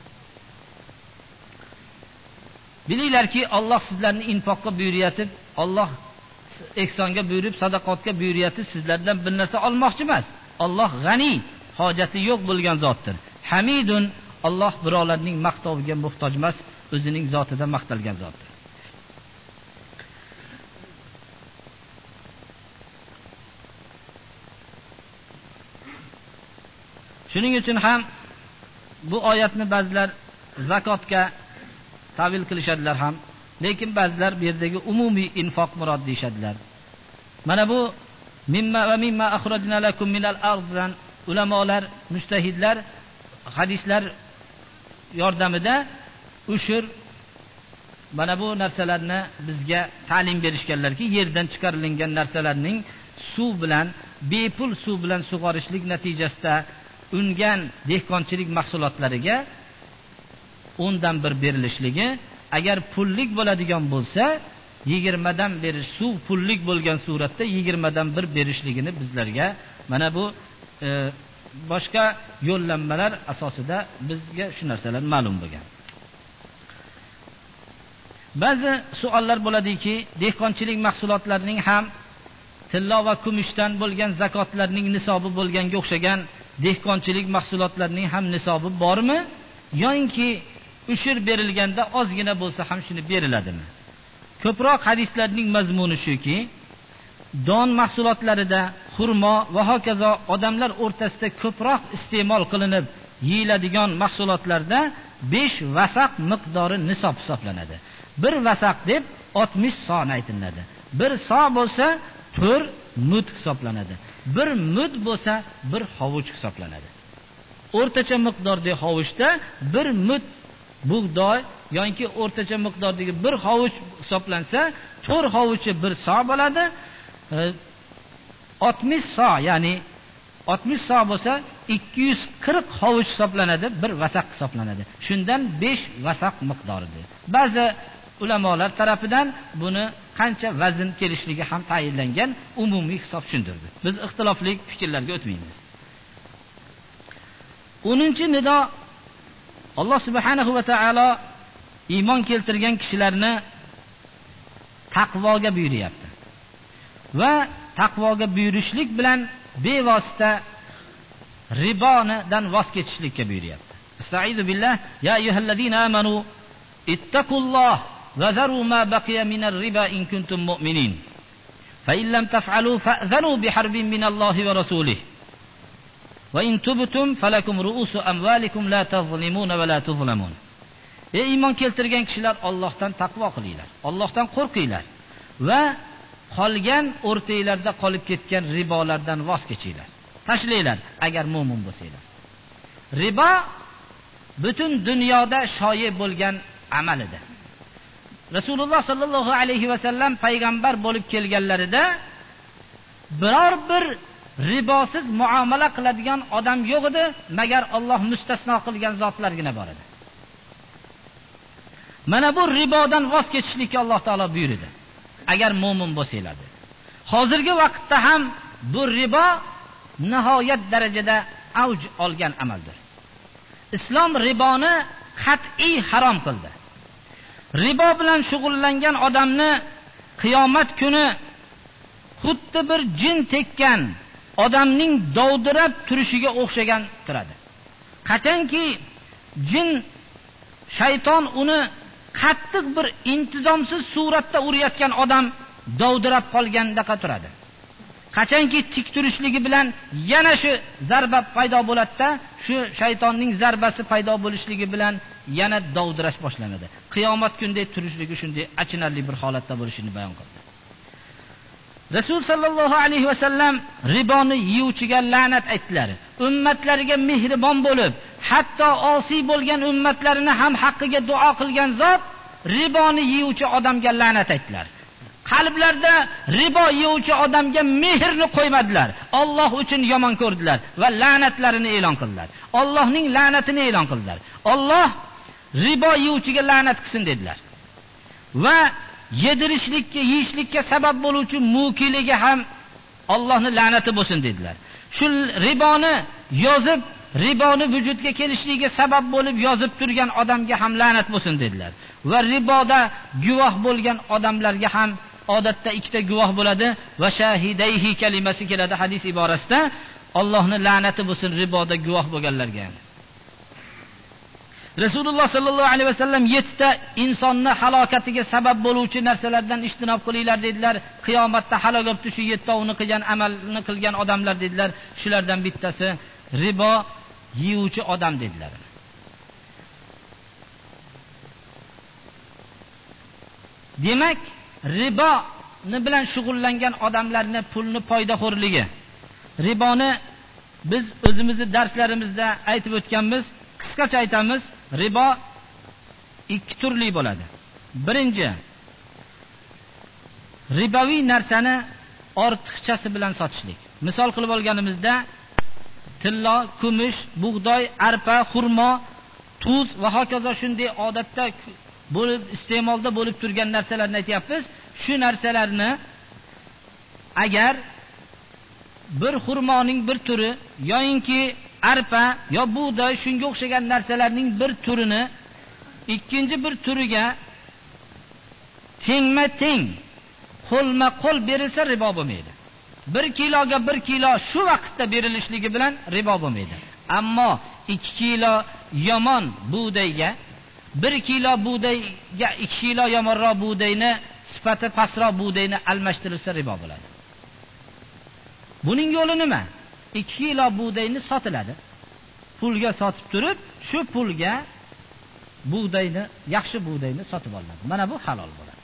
Bilinglarki, Alloh sizlarni infoqqa buyuryapti, Alloh ehsonga buyurib, sadaqotga buyuryapti, sizlardan bir narsa olmoqchi emas. Alloh g'ani, hojati yo'q bo'lgan zotdir. Hamidun, Alloh birovlarning maqtoviga muhtoj emas, o'zining zotida maqtalgan zotdir. Shuning uchun ham bu oyatni ba'zilar zakotga tavil qilishadilar ham, lekin ba'zilar bu yerdagi umumiy infoq murod deyshadilar. Mana bu mimma va mimma akhrajna lakum minal arddan ulamolar, mujtahidlar hadislar yordamida ushur mana bu narsalarni bizga ta'lim berishganlarki, yerdan chiqarilgan narsalarning suv bilan, bepul suv bilan sug'orishlik natijasida ungan dehqonchilik mahsulotlariga o'ndan bir berilishligi, agar pullik bo'ladigan bo'lsa yigirma dan berish, suv pullik bo'lgan suratda yigirma dan bir berishligini bizlarga mana bu e, boshqa yo'llanmalar asosida bizga shu narsalar ma'lum bo'lgan. Ba'zi savollar bo'ladiki, dehqonchilik mahsulotlarining ham tilla va kumushdan bo'lgan zakotlarning nisobi bo'lganga o'xshagan dehqonchilik mahsulotlarining ham nisobi bormi? Yo'inki ushur berilganda ozgina bo'lsa ham shuni beriladimi? Ko'proq hadislarning mazmuni shuki, don mahsulotlarida, xurmo va hokazo odamlar o'rtasida ko'proq iste'mol qilinib yeyiladigan mahsulotlarda besh vasaq miqdori nisob hisoblanadi. Bir vasaq deb oltmish son aytiladi. Bir so bo'lsa to'rt mud hisoblanadi. Bir mud bo'lsa bir hovuch hisoblanadi. O'rtacha miqdordagi hovuchda bir mud bug'doy yoki o'rtacha miqdordagi bir hovuch hisoblansa, to'rt hovuchi bir so bo'ladi. oltmish so, ya'ni oltmish so bo'lsa ikki yuz qirq hovuch hisoblanadi, bir vasaq hisoblanadi. Shundan besh vasaq miqdoridir. Ba'zi ulamolar tarafidan buni qancha vazn kelishligi ham tayinlangan, umumiy hisob shundirdi. Biz ixtilofli fikrlarga o'tmaymiz. o'ninchi nido Alloh subhanahu va taolo iymon keltirgan kishilarni taqvoga buyuryapti. Va taqvoga buyurishlik bilan bevosita ribodan voz kechishlikka buyuryapti. Estaizu billah ya ayyuhallazina amanu ittaqulloh va zaru ma baqiya minar riba in kuntum mu'minin. Fa in lam taf'alu fa'zanu biharbin minallohi va rasulih. Va in tubtum falakum ru'usu amwalikum la tazlimuna va la tuzlamun. Ey iymon keltirgan kishilar, Allohdan taqvo qilinglar. Allohdan qo'rqinglar va qolgan o'rtanglarda qolib ketgan ribolardan voz kechinglar. Tashlanglar agar mu'min bo'lsanglar. Ribo butun dunyoda shoyi bo'lgan amal edi. Rasululloh sallallohu alayhi va sallam payg'ambar bo'lib kelganlarida biror bir ribosiz muomala qiladigan odam yo'q edi, magar Alloh mustasno qilgan zotlargina bor edi. Mana bu ribodan voz kechishlikka Alloh taolo buyurdi. Agar mu'min bo'lsanglar. Hozirgi vaqtda ham bu ribo nihoyat darajada avj olgan amaldir. Islom riboni qat'iy harom qildi. Ribo bilan shug'ullangan odamni qiyomat kuni xuddi bir jin tekkan odamning dovdirab turishiga o'xshagan turadi. Qachonki jin shayton uni qattiq bir intizomsiz suratda urayotgan odam dovdirab qolgandaqa turadi. Qachonki tik turishligi bilan yana shu zarba paydo bo'ladi-da, shu shaytonning zarbasi paydo bo'lishligi bilan yana dovdirash boshlanadi. Qiyomat kunida turishligi shunday achinarli bir holatda bo'lishini bayon qildi. Rasul sallallohu alayhi va sallam riboni yeyuvchiga la'nat aytdilar. Ummatlariga mehribon bo'lib, hatto osiy bo'lgan ummatlarini ham haqqiga duo qilgan zot riboni yeyuvchi odamga la'nat aytdilar. Qalblarda ribo yeyuvchi odamga mehrni qo'ymadilar. Alloh uchun yomon ko'rdilar va la'natlarini e'lon qildilar. Allohning la'natini e'lon qildilar. Alloh ribo yeyuvchiga la'nat qilsin dedilar. Va yedirishlikka, yeyishlikka sabab bo'luvchi mukiliga ham Allohning la'nati bo'lsin dedilar. Shu riboni yozib, riboni vujudga kelishligiga sabab bo'lib yozib turgan odamga ham la'nat bo'lsin dedilar. Va riboda guvoh bo'lgan odamlarga ham odatda ikkita guvoh bo'ladi va shahidayhi kalimasi keladi hadis iborasida. Allohning la'nati bo'lsin riboda guvoh bo'lganlarga. Rasululloh sallallohu alayhi vasallam yettita insonni halokatiga sabab bo'luvchi narsalardan ijtinob qilinglar dedilar. Qiyomatda halok bo'lib shu yettavini qilgan amalni qilgan odamlar dedilar. Shulardan bittasi ribo yeyuvchi odam dedilar. Demak, riboni bilan shug'ullangan odamlarning pulni foydaxo'rligi. Riboni biz o'zimizning darslarimizda aytib o'tganmiz. Qisqacha aytamiz, ribo ikki turli bo'ladi. Birinchi, riboviy narsani ortiqchasi bilan sotishlik. Misol qilib olganimizda tilla, kumush, bug'doy, arpa, xurmo, tuz va hokazo shunday odatda bo'lib iste'molda bo'lib turgan narsalarni aytyapmiz. Shu narsalarni agar bir xurmoning bir turi yoyinki arpa yo bug'doy shunga o'xshagan narsalarning bir turini ikkinchi bir turiga tengma-teng qo'lma-qo'l berilsa ribo bo'lmaydi. bir kiloga bir kilo shu vaqtda berilishligi bilan ribo bo'lmaydi. Ammo ikki kilo yomon bug'doyga bir kilo bug'doyga ikki kilo yomonroq bug'doyni sifati pastroq bug'doyni almashtirilsa ribo bo'ladi. Buning yo'li nima? ikki kilo bug'doyni sotiladi. Pulga sotib turib, shu pulga bug'doyni, yaxshi bug'doyni sotib olinadi. Mana bu halol bo'ladi.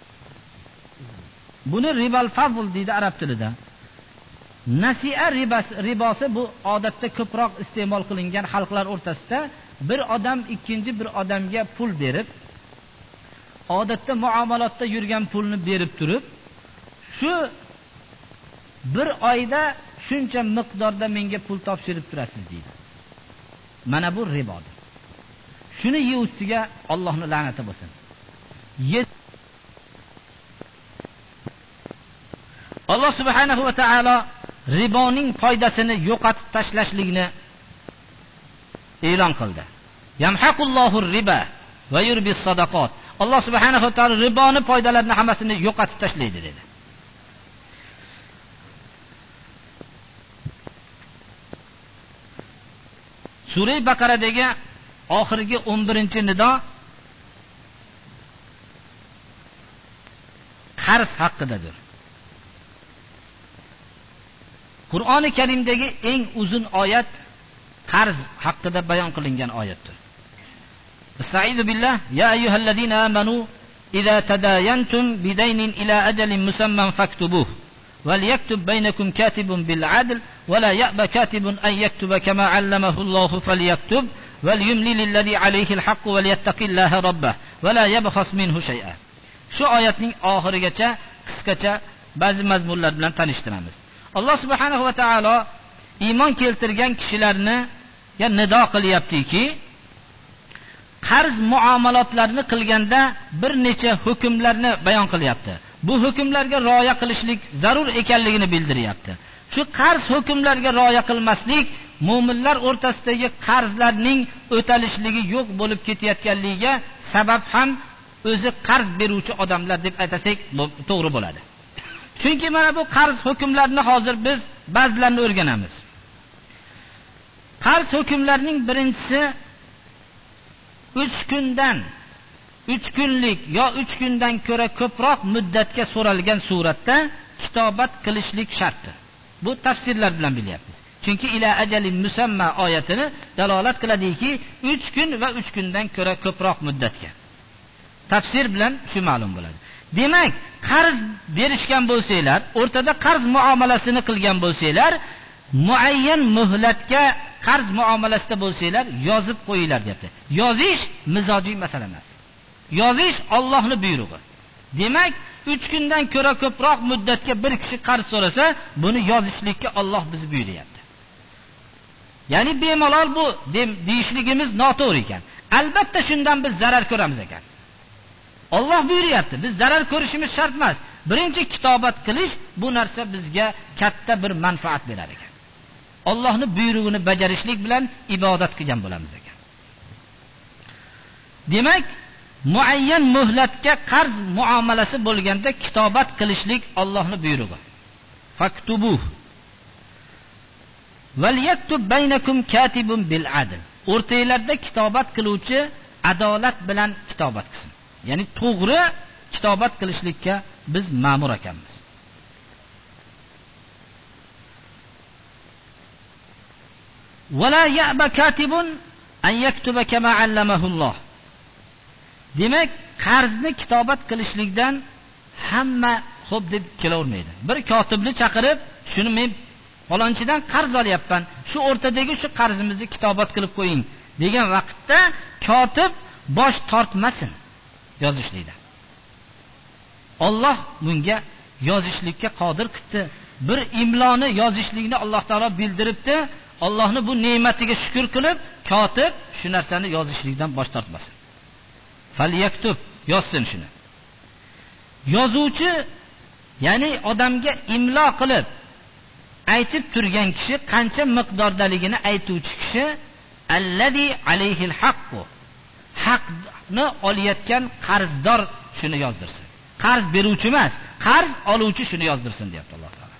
Buni ribal fazl deydi arab tilida. Nasi'a ribasi, ribosi bu odatda ko'proq iste'mol qilingan xalqlar o'rtasida bir odam ikkinchi bir odamga pul berib, odatda muomalotda yurgan pulni berib turib, shu bir oyda shuncha miqdorda menga pul topshirib turasiz deydi. Mana bu ribodir. Shuni yeyuvchiga Allohning la'nati bo'lsin. Alloh subhanahu va taolo riboning foydasini yo'qotib tashlashlikni e'lon qildi. Yamhaqullohu riba va yurbis sadaqat. Alloh subhanahu va taolo riboni foydalarini hammasini yo'qotib tashlaydi dedi. Sura Baqaradagi oxirgi o'n birinchi nido qarz haqidadir. Qur'oni Karimdagi eng uzun oyat qarz haqida bayon qilingan oyatdir. Estaizu billah, ya ayyuhallazina amanu idza tadayantum bidaynin ila ajalin musamman faktubuh wal yaktub baynakum katibun bil adl wa la ya'ba katibun an yaktuba kama 'allamahu Allahu falyaktub wal yumli lilladhi alayhi al-haqq wal yattaqillaha rabbah wa la yabkhas minhu shay'a. Shu oyatning oxirigacha qisqacha ba'zi mazmunlar bilan tanishtiramiz. Alloh subhanahu va taolo iymon keltirgan kishilarni ya nido qilyaptiki, qarz muomalotlarini qilganda bir necha hukmlarni bayon qilyapti. Bu hukmlarga rioya qilishlik zarur ekanligini bildiryapti. Shu qarz hukmlarga rioya qilmaslik mu'minlar o'rtasidagi qarzlarning o'talishligi yo'q bo'lib ketayotganligiga sabab ham o'zi qarz beruvchi odamlar deb aytasak to'g'ri bo'ladi. Chunki mana bu qarz hukmlarini hozir biz ba'zilarini o'rganamiz. Qarz hukmlarining birinchisi uch kundan uch kunlik yo uch kundan ko'ra ko'proq muddatga so'ralgan suratda kitobat qilishlik shartdir. Bu tafsirlar bilan bilyapmiz. Chunki ila ajalin musamma oyatini dalolat qiladiki, uch kun va uch kundan ko'ra ko'proq muddatga. Tafsir bilan shu ma'lum bo'ladi. Demak, qarz berishgan bo'lsanglar, o'rtada qarz muomalasini qilgan bo'lsanglar, muayyan muhlatga qarz muomalasida bo'lsanglar, yozib qo'yinglar debdi. Yozish mizojiy masala emas. Yozish Allohning buyrug'i. Demak, uch kundan ko'ra ko'proq muddatga bir kishi qarz so'rasa, buni yozishlikka Alloh bizni buyuryapti. Ya'ni bemalol bu deyishligimiz noto'g'ri ekan. Albatta shundan biz zarar ko'ramiz ekan. Alloh buyuryapti, biz zarar ko'rishimiz shart emas. Birinchi kitobat qilish bu narsa bizga katta bir manfaat berar ekan. Allohning buyrug'ini bajarishlik bilan ibodat qilgan bo'lamiz ekan. Demak, muayyan muhlatga qarz muomalasi bo'lganda kitobat qilishlik Allohning buyrug'i. Faktubuh val yaktub baynakum katibun bil adl. O'rtanglarda kitobat qiluvchi adolat bilan kitobat qilsin. Ya'ni to'g'ri kitobat qilishlikka biz ma'mur ekanmiz. Wala ya'ba katibun an yaktuba kama 'allamahu Alloh. Demak, qarzni kitobat qilishlikdan hamma xo'p deb kelavermaydi. Bir kotibni chaqirib, shuni men falonchidan qarz olyapman, shu o'rtadagi shu qarzimizni kitobat qilib qo'ying degan vaqtda kotib bosh tortmasin yozishlikda. Alloh bunga yozishlikka qodir qildi. Bir imloni yozishlikni Alloh taolo bildiribdi. Allohning bu ne'matiga shukr qilib, kotib shu narsani yozishlikdan bosh tortmasin. Falyaktub, yozsin shuni. Yozuvchi, ya'ni odamga imlo qilib aytib turgan kishi, qancha miqdordaligini aytuvchi kishi allazi alayhil haqqu. Haqni olayotgan qarzdor shuni yozdirsin. Qarz beruvchi emas, qarz oluvchi shuni yozdirsin deyapti Alloh taolo.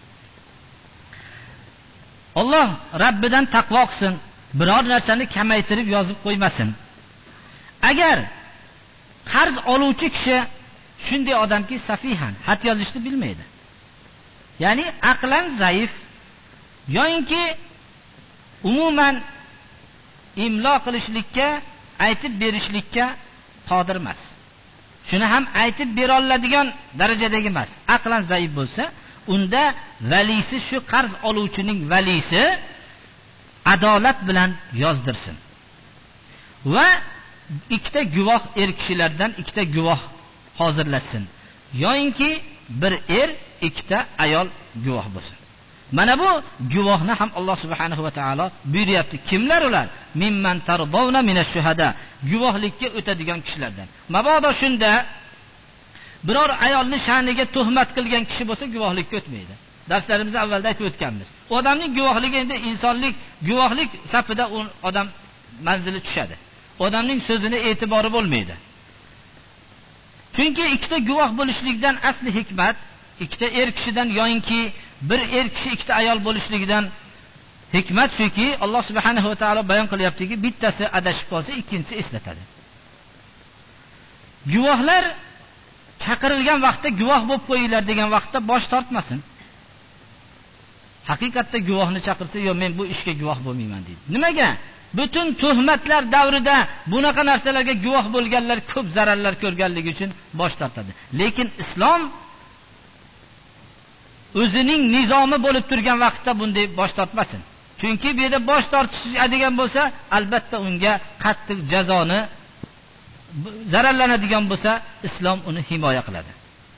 Alloh Rabbidan taqvo qilsin, biror narsani kamaytirib yozib qo'ymasin. Agar qarz oluvchi kishi shunday odamki safihan, xat yozishni bilmaydi. Ya'ni aqlan zaif yo'inki umuman imlo qilishlikka, aytib berishlikka qodir emas. Shuni ham aytib bera oladigan darajadagi emas. Aqlan zaif bo'lsa, unda valisi, shu qarz oluvchining valisi adolat bilan yozdirsin. Va ikkita guvoh er kishilardan ikkita guvoh hozirlatsin. Yo'inki bir er, ikkita ayol guvoh bo'lsin. Mana bu guvohni ham Alloh subhanahu va taolo buyuryapti. Kimlar ular? Mimman tardawna minash shuhada. Guvohlikka o'tadigan kishilardan. Mabodo shunda biror ayolni sha'niga tuhmat qilgan kishi bo'lsa, guvohlikka o'tmaydi. Darslarimizda avvalda aytib o'tganmiz. U odamning guvohligi endi insonlik guvohlik safida u odam manzili tushadi. odamning so'zini e'tibori bo'lmaydi. Chunki ikkita guvoh bo'lishlikdan asli hikmat, ikkita er kishidan yoyinki bir er kishi ikkita ayol bo'lishligidan hikmat shuki, Alloh subhanahu va taolo bayon qilyaptiki, bittasi adashib qolsa, ikkinchisi eslatadi. Guvohlar chaqirilgan vaqtda guvoh bo'lib qo'yinglar degan vaqtda bosh tortmasin. Haqiqatda guvohni chaqirsa, "Yo, men bu ishga guvoh bo'lmayman" deydi. Nimaga? Butun tuhmatlar davrida bunaqa narsalarga guvoh bo'lganlar ko'p zararlar ko'rganligi uchun bosh tortadi. Lekin islom o'zining nizomi bo'lib turgan vaqtda bunday bosh tortmasin. Chunki bu yerda bosh tortishadigan bo'lsa, albatta unga qattiq jazoni zararlanadigan bo'lsa, islom uni himoya qiladi.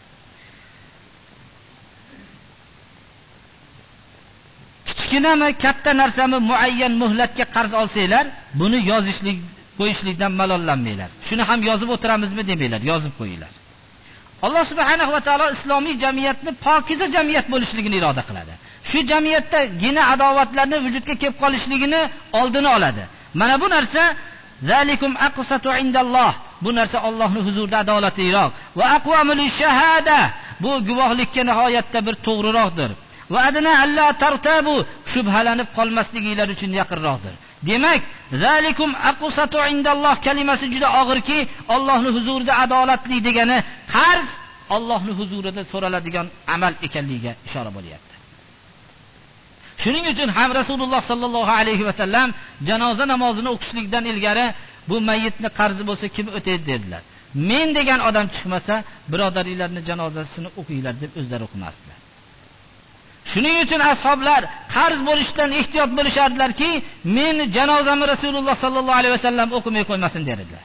Kichkinami, katta narsami muayyan muhlatga qarz olsanglar, buni yozishlik, qo'yishlikdan malollanmanglar. Shuni ham yozib o'tiramizmi demanglar, yozib qo'yinglar. Alloh subhanahu va taolo islomiy jamiyatni pokiza jamiyat bo'lishligini iroda qiladi. Shu jamiyatda gina adovatlarni vujudga kelib qolishligini oldini oladi. Mana bu narsa zalikum aqsatu indalloh. Bu narsa Allohning huzurida adolatliroq va aqwamul shahada. Bu guvohlikka nihoyatda bir to'g'riroqdir. Va adna alla tartabu, shubhalanib qolmasliginglar uchun yaqinroqdir. Demak, zalikum aqsatu indalloh kalimasi juda og'irki, Allohning huzurida adolatli degani qarz Allohning huzurida so'raladigan amal ekanligiga ishora bo'lyapti. Shuning uchun ham Rasululloh sallallohu alayhi va sallam janoza namozini o'qishlikdan ilgari bu mayitni qarzi bo'lsa kim o'taydi dedilar. Men degan odam chiqmasa, birodaringlarning janozasini o'qinglar deb o'zlari o'qimasdilar. Shuning uchun ashoblar qarz bo'lishdan ehtiyot bo'lishardilarki, men janozamni Rasululloh sallallohu alayhi va sallam o'qimay qo'ymasin dedilar.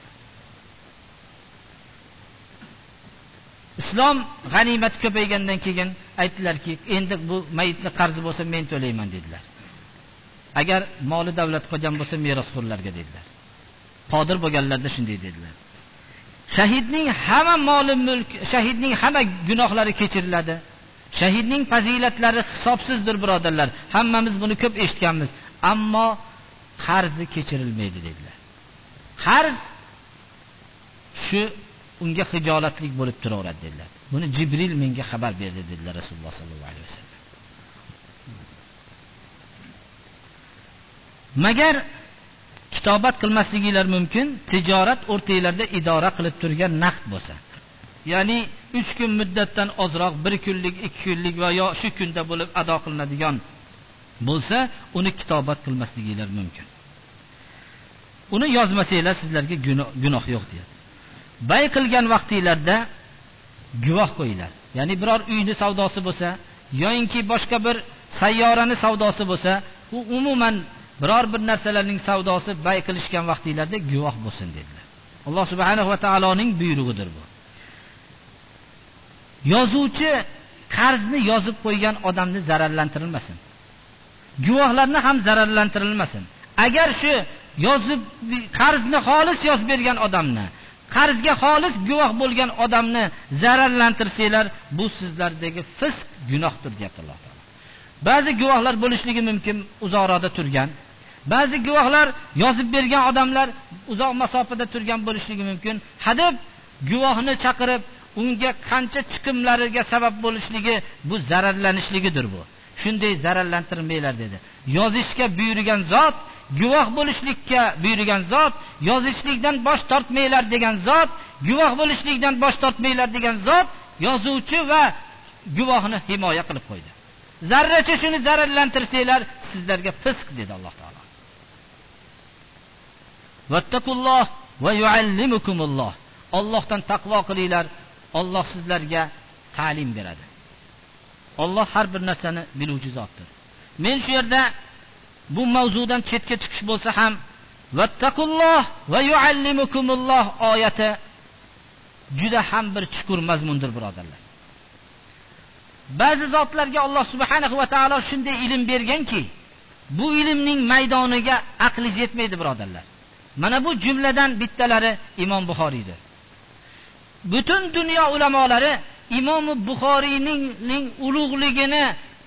Islom g'animat ko'paygandan keyin aytdilarki, endi bu mayitni qarzi bo'lsa men to'layman dedilar. Agar moli davlat qolgan bo'lsa merosxo'rlarga dedilar. Qodir bo'lganlarda shunday dedilar. Shahidning hamma moli mulk, shahidning hamma gunohlari kechiriladi. Shahidning fazilatlari hisobsizdir birodarlar. Hammamiz buni ko'p eshitganmiz, ammo qarzi kechirilmaydi dedilar. Qarz shu unga hijolatlik bo'lib turaveradi dedilar. Buni Jibril menga xabar berdi dedilar Rasululloh sallallohu alayhi vasallam. Magar kitobat qilmasligingiz mumkin, tijorat o'rtanglarda idora qilib turgan naqd bo'lsa. Ya'ni uch kun muddatdan ozroq, bir kunlik, ikki kunlik va yo shu kunda bo'lib ado qilinadigan bo'lsa, uni kitobat qilmasligingiz mumkin. Uni yozmasanglar sizlarga gunoh yo'q deydi. Bay qilgan vaqtinglarda guvoh qo'yinglar. Ya'ni biror uyni savdosi bo'lsa, yo'inki boshqa bir sayyorani savdosi bo'lsa, u umuman biror bir narsalarning savdosi bay qilishgan vaqtinglarda guvoh bo'lsin dedilar. Alloh subhanahu va taoloning buyrug'idir bu. Yozuvchi qarzni yozib qo'ygan odamni zararlantirilmasin. Guvohlarni ham zararlantirilmasin. Agar shu yozib qarzni xolis yozib bergan odamni, qarzga xolis guvoh bo'lgan odamni zararlantirsanglar, bu sizlardagi fisq, gunohdir deyapti Alloh taolo. Ba'zi guvohlar bo'lishligi mumkin uzoqroqda turgan, ba'zi guvohlar yozib bergan odamlar uzoq masofada turgan bo'lishligi mumkin. Hadeb guvohni chaqirib unga qancha chiqimlariga sabab bo'lishligi bu zararlanishligidir bu. Shunday zararlantirmanglar dedi. Yozishga buyurgan zot, guvoh bo'lishlikka buyurgan zot, yozishlikdan bosh tortmanglar degan zot, guvoh bo'lishlikdan bosh tortmanglar degan zot yozuvchi va guvohni himoya qilib qo'ydi. Zarracha shuni zararlantirsanglar, sizlarga fisq dedi Alloh taolo. Vattaqulloh va yuallimukumulloh. Allohdan taqvo qilinglar, Alloh sizlarga ta'lim beradi. Alloh har bir narsani biluvchi zotdir. Men shu yerda bu mavzudan chetga chiqish bo'lsa ham vattaqulloh va yuallimukumulloh oyati juda ham bir chuqur mazmundir birodarlar. Ba'zi zotlarga Alloh subhanahu va taolo shunday ilm berganki, bu ilmning maydoniga aqli yetmaydi birodarlar. Mana bu jumladan bittalari Imom Buxoriydir. Butun dunyo ulamolari Imom Buxoriyning ulug'ligini,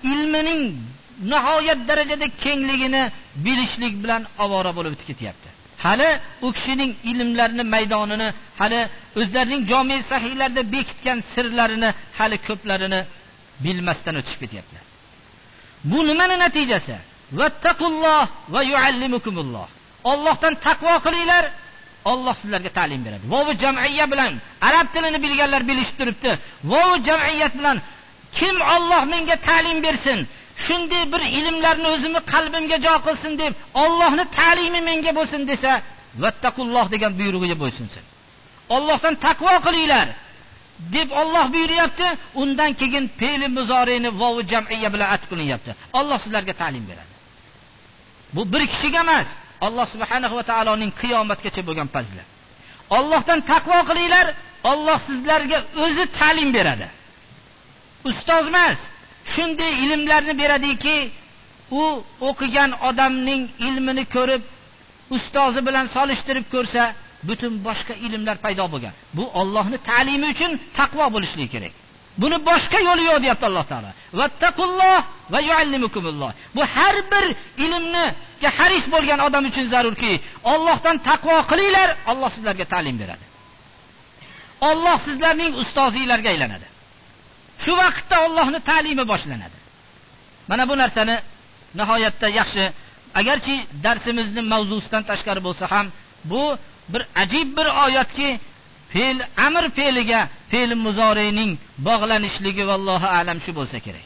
ilmining nihoyat darajada kengligini bilishlik bilan ovora bo'lib ketyapti. hali u kishining ilmlarini maydonini, hali o'zlarining jami sahiylarda bekitgan sirlarini hali ko'plarini bilmasdan o'tib ketyaptilar. Bu nimaning natijasi? Vattaqulloh va yuallimukumulloh. Allohdan taqvo qilinglar, Alloh sizlarga ta'lim beradi. Vovi jamiyya bilan arab tilini bilganlar bilishib turibdi. Vovi jamiyat bilan kim Alloh menga ta'lim bersin, shunday bir ilmlarni o'zimni qalbimga jo qilsin deb Allohning ta'limi menga bo'lsin desa, vattaqulloh degan buyrug'iga bo'ysunsin. Allohdan taqvo qilinglar deb Alloh buyuryapti. Undan keyin fe'l muzoriyni vovi jamiyya bilan atf qilinyapti. Alloh sizlarga ta'lim beradi. Bu bir kishiga emas, Alloh subhanahu va taoloning qiyomatgacha bo'lgan fazli. Allohdan taqvo qilinglar, Alloh sizlarga o'zi ta'lim beradi. Ustoz emas, shunday ilmlarni beradiki, u o'qigan odamning ilmini ko'rib, ustozi bilan solishtirib ko'rsa, butun boshqa ilmlar paydo bo'lgan. Bu Allohning ta'limi uchun taqvo bo'lishi kerak. Buni boshqa yo'li yo'q deyapti Alloh taolo. Vattaqulloh va yuallimukumulloh. Bu har bir ilmniga haris bo'lgan odam uchun zarurki, Allohdan taqvo qilinglar, Alloh sizlarga ta'lim beradi. Alloh sizlarning ustozinglarga aylanadi. Shu vaqtda Allohning ta'limi boshlanadi. Mana bu narsani nihoyatda yaxshi, agarchi darsimizning mavzusidan tashqari bo'lsa ham, bu bir ajib bir oyatki, fe'l amr fe'liga fe'l muzorining bog'lanishligi vallohu a'lam shu bo'lsa kerak.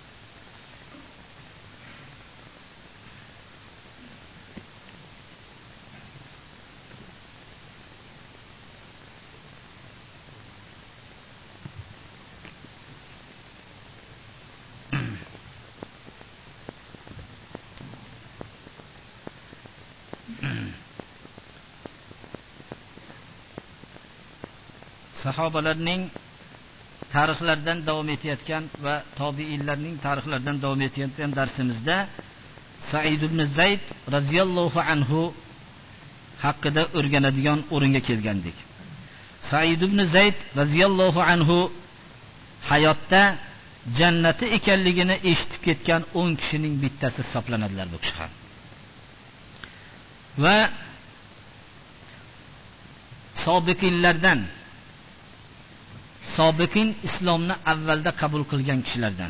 Sahobalarning tarixlaridan davom etayotgan va tobiinlarning tarixlaridan davom etayotgan darsimizda Said ibn Zayd radhiyallohu anhu haqida o'rganadigan o'ringa kelgandik. Said ibn Zayd radhiyallohu anhu hayotda jannati ekanligini eshitib ketgan o'n kishining bittasi hisoblanadilar bu kishi ham. Va sobiqinlardan, sobiqin islomni avvalda qabul qilgan kishilardan.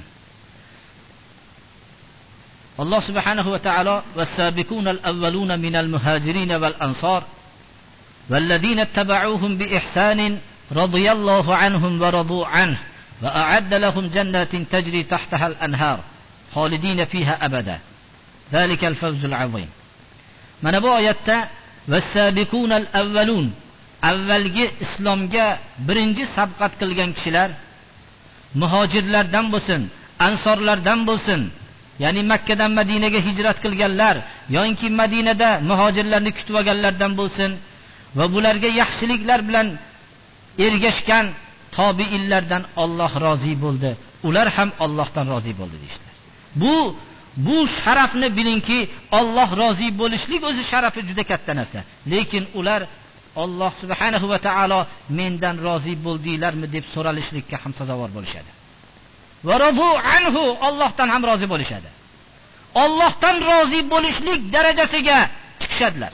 Alloh subhanahu va taolo was-sabiqunal awwaluna minal muhajirin wal ansar wallazina ittaba'uuhum bi ihsanin radiyallohu anhum wa radu anhu wa a'adda lahum jannatin tajri tahtaha al-anhar khalidina fiha abada. Zalika al-fawzul 'azim. Mana bu oyatda was-sabiqunal awwalun, avvalgi islomga birinchi sabqat qilgan kishilar muhojirlardan bo'lsin, ansorlardan bo'lsin, ya'ni Makka dan Madinaga hijrat qilganlar yoki Madinada muhojirlarni kutib olganlardan bo'lsin va bularga yaxshiliklar bilan ergashgan tobiinlardan Alloh rozi bo'ldi. Ular ham Allohdan rozi bo'ldi deydilar. Bu bu sharafni bilingki, Alloh rozi bo'lishlik o'zi sharafi juda katta narsa. Lekin ular Alloh subhanahu va taolo mendan rozi bo'ldinglarmi deb so'ralishlikka ham sazovor bo'lishadi. Va radu anhu, Allohdan ham rozi bo'lishadi. Allohdan rozi bo'lishlik darajasiga chiqishadilar.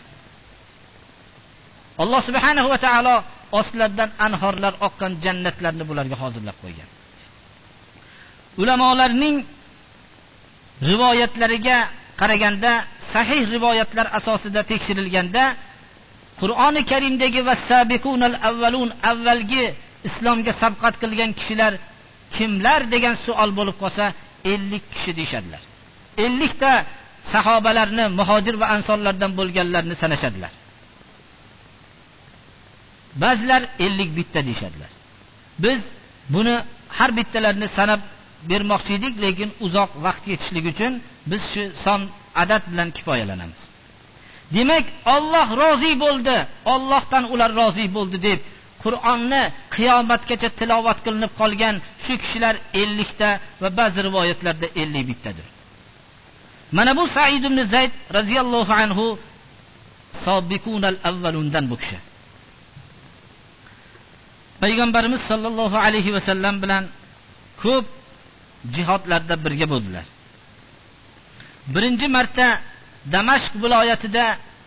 Alloh subhanahu va taolo ostlaridan anhorlar oqqan jannatlarni bularga hozirlab qo'ygan. Ulamolarning rivoyatlariga qaraganda, sahih rivoyatlar asosida tekshirilganda, Qur'oni Karimdagi vas-sabiqunal avvalun, avvalgi islomga sabqat qilgan kishilar kimlar degan savol bo'lib qolsa, ellik kishi deyshadilar. ellik ta sahobalarni, muhojir va ansorlardan bo'lganlarni sanashadilar. Ba'zilar ellik bitta deyshadilar. Biz buni har bittalarini sanab bermoqchi edik, lekin uzoq vaqt yetishligi uchun biz shu son adad bilan kifoyalanamiz. Demak, Alloh rozi bo'ldi, Allohdan ular rozi bo'ldi deb Qur'onni qiyomatgacha tilovat qilinib qolgan shu kishilar ellik ta va ba'zi rivoyatlarda ellik bittadir. Mana bu Said ibn Zayd radhiyallohu anhu sobiqunal avvalundan bu kishi. Payg'ambarimiz sollallohu alayhi va sallam bilan ko'p jihodlarda birga bo'ldilar. Birinchi marta Damashq viloyatida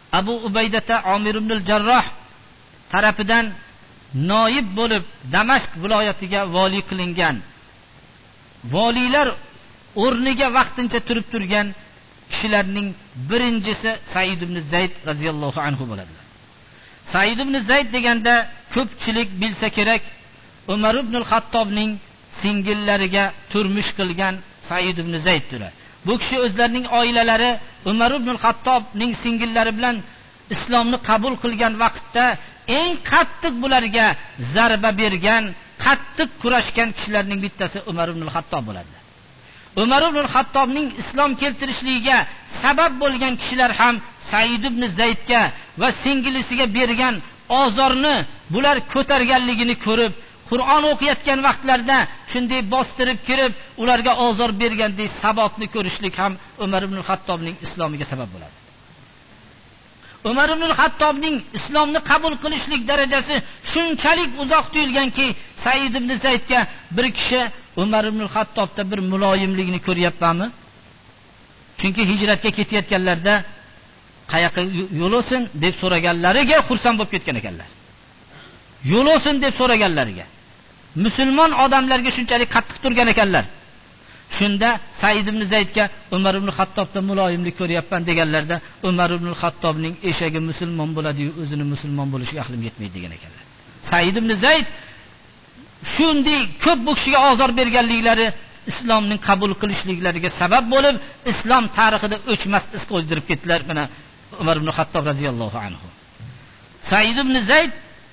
Abu Ubaydata Amir ibn al-Jarroh tarafidan noib bo'lib Damashq viloyatiga vali qilingan, valilar o'rniga vaqtincha turib turgan kishilarning birinchisi Said ibn Zayd radhiyallohu anhu bo'ladilar. Said ibn Zayd deganda ko'pchilik bilsa kerak, Umar ibn al-Xattobning singillariga turmush qilgan Said ibn Zayddir. Bu kishi o'zlarining oilalari Umar ibn al-Xattobning singillari bilan islomni qabul qilgan vaqtda eng qattiq bularga zarba bergan, qattiq kurashgan kishilarning bittasi Umar ibn al-Xattob bo'ladi. Umar ibn al-Xattobning islom keltirishligiga sabab bo'lgan kishilar ham Said ibn Zaydga va singillisiga bergan ozorni bular ko'targanligini ko'rib, Qur'on o'qiyotgan vaqtlarda shunday bostirib kirib, ularga ozor bergandek sabotni ko'rishlik ham Umar ibn al-Xattobning islomiga sabab bo'ladi. Umar ibn al-Xattobning islomni qabul qilishlik darajasi shunchalik uzoq tuyulganki, Said ibn Zaydga bir kishi Umar ibn al-Xattobda bir muloyimlikni ko'ryapmanmi? Chunki hijratga ketayotganlarda qayoqqa yo'l olsin deb so'raganlariga xursand bo'lib ketgan ekanlar. Yo'l olsin deb so'raganlariga. Musulmon odamlarga shunchalik qattiq turgan ekanlar. Shunda Said ibn Zaydga Umar ibn al-Xattobda muloyimlik ko'ryapman deganlarda, Umar ibn al-Xattobning eshagi musulmon bo'ladi-yu, o'zini musulmon bo'lishiga aqlim yetmaydi degan ekanlar. Said ibn Zayd shunday ko'p bu kishiga ozor berganliklari islomning qabul qilishliklariga sabab bo'lib, islom tarixida o'chmas iz qoldirib ketdilar mana Umar ibn al-Xattob radhiyallohu anhu. Said ibn Zayd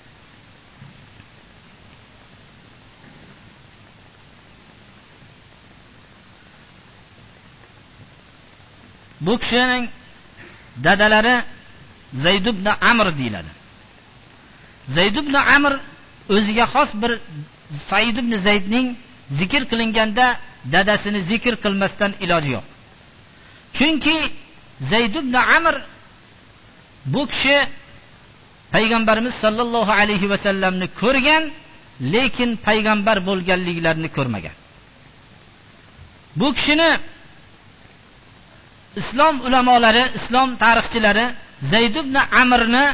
bu kishining dadalari Zayd ibn Amr deyiladi. Zayd ibn Amr o'ziga xos bir Said ibn Zaydning zikr qilinganda dadasini zikr qilmasdan iloji yo'q. Chunki Zayd ibn Amr bu kishi payg'ambarimiz sollallohu alayhi va sallamni ko'rgan, lekin payg'ambar bo'lganliklarini ko'rmagan. Bu kishini islom ulamolari, islom tarixchilari Zayd ibn Amrni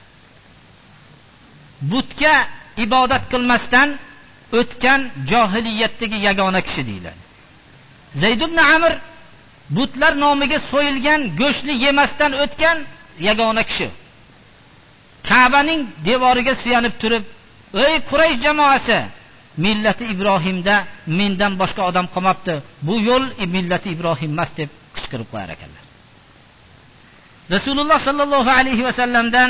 butga ibodat qilmasdan o'tgan johiliyatdagi yagona kishi deyiladi. Zayd ibn Amr butlar nomiga so'yilgan go'shtni yemasdan o'tgan yagona kishi. Ka'baning devoriga suyanib turib, "Ey Quraysh jamoasi, millati Ibrohimda mendan boshqa odam qolmabdi. Bu yo'l millati Ibrohim emas" deb qichqirib qo'yar ekanlar. Rasululloh sallallohu alayhi va sallamdan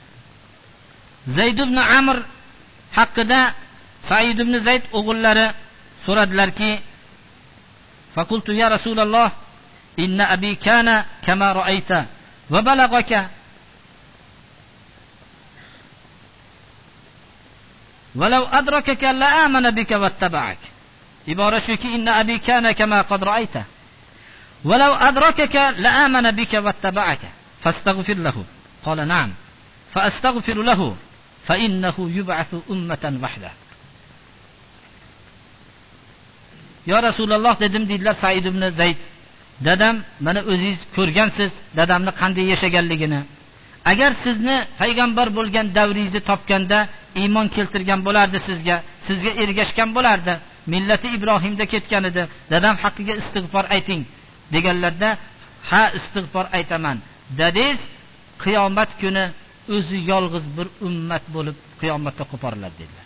Zayd ibn Amr haqida Said ibn Zayd o'g'illari so'radilarki, "Faqultu ya Rasululloh, inna abi kana kama ra'ayta va balagaka walau adrakaka la amana bika wattaba'ak." Ibora shuki, inna abi kana kama qad ra'ayta walau adrakaka la amana bika wattaba'aka fastaghfir lahu. Qala na'am fa astaghfiru lahu fa innahu yub'athu ummatan wahda. Ya Rasululloh dedim dedilar Said ibn Zayd. Dadam, mana o'zingiz ko'rgansiz dadamni qanday yashaganligini. Agar sizni payg'ambar bo'lgan davringizni topganda iymon keltirgan bo'lardi sizga, sizga ergashgan bo'lardi. Millati Ibrohimda ketgan edi. Dadam haqqiga istig'for ayting deganlarda, "Ha, istig'for aytaman." Dadingiz, qiyomat kuni o'zi yolg'iz bir ummat bo'lib qiyomatga qo'poriladi dedilar.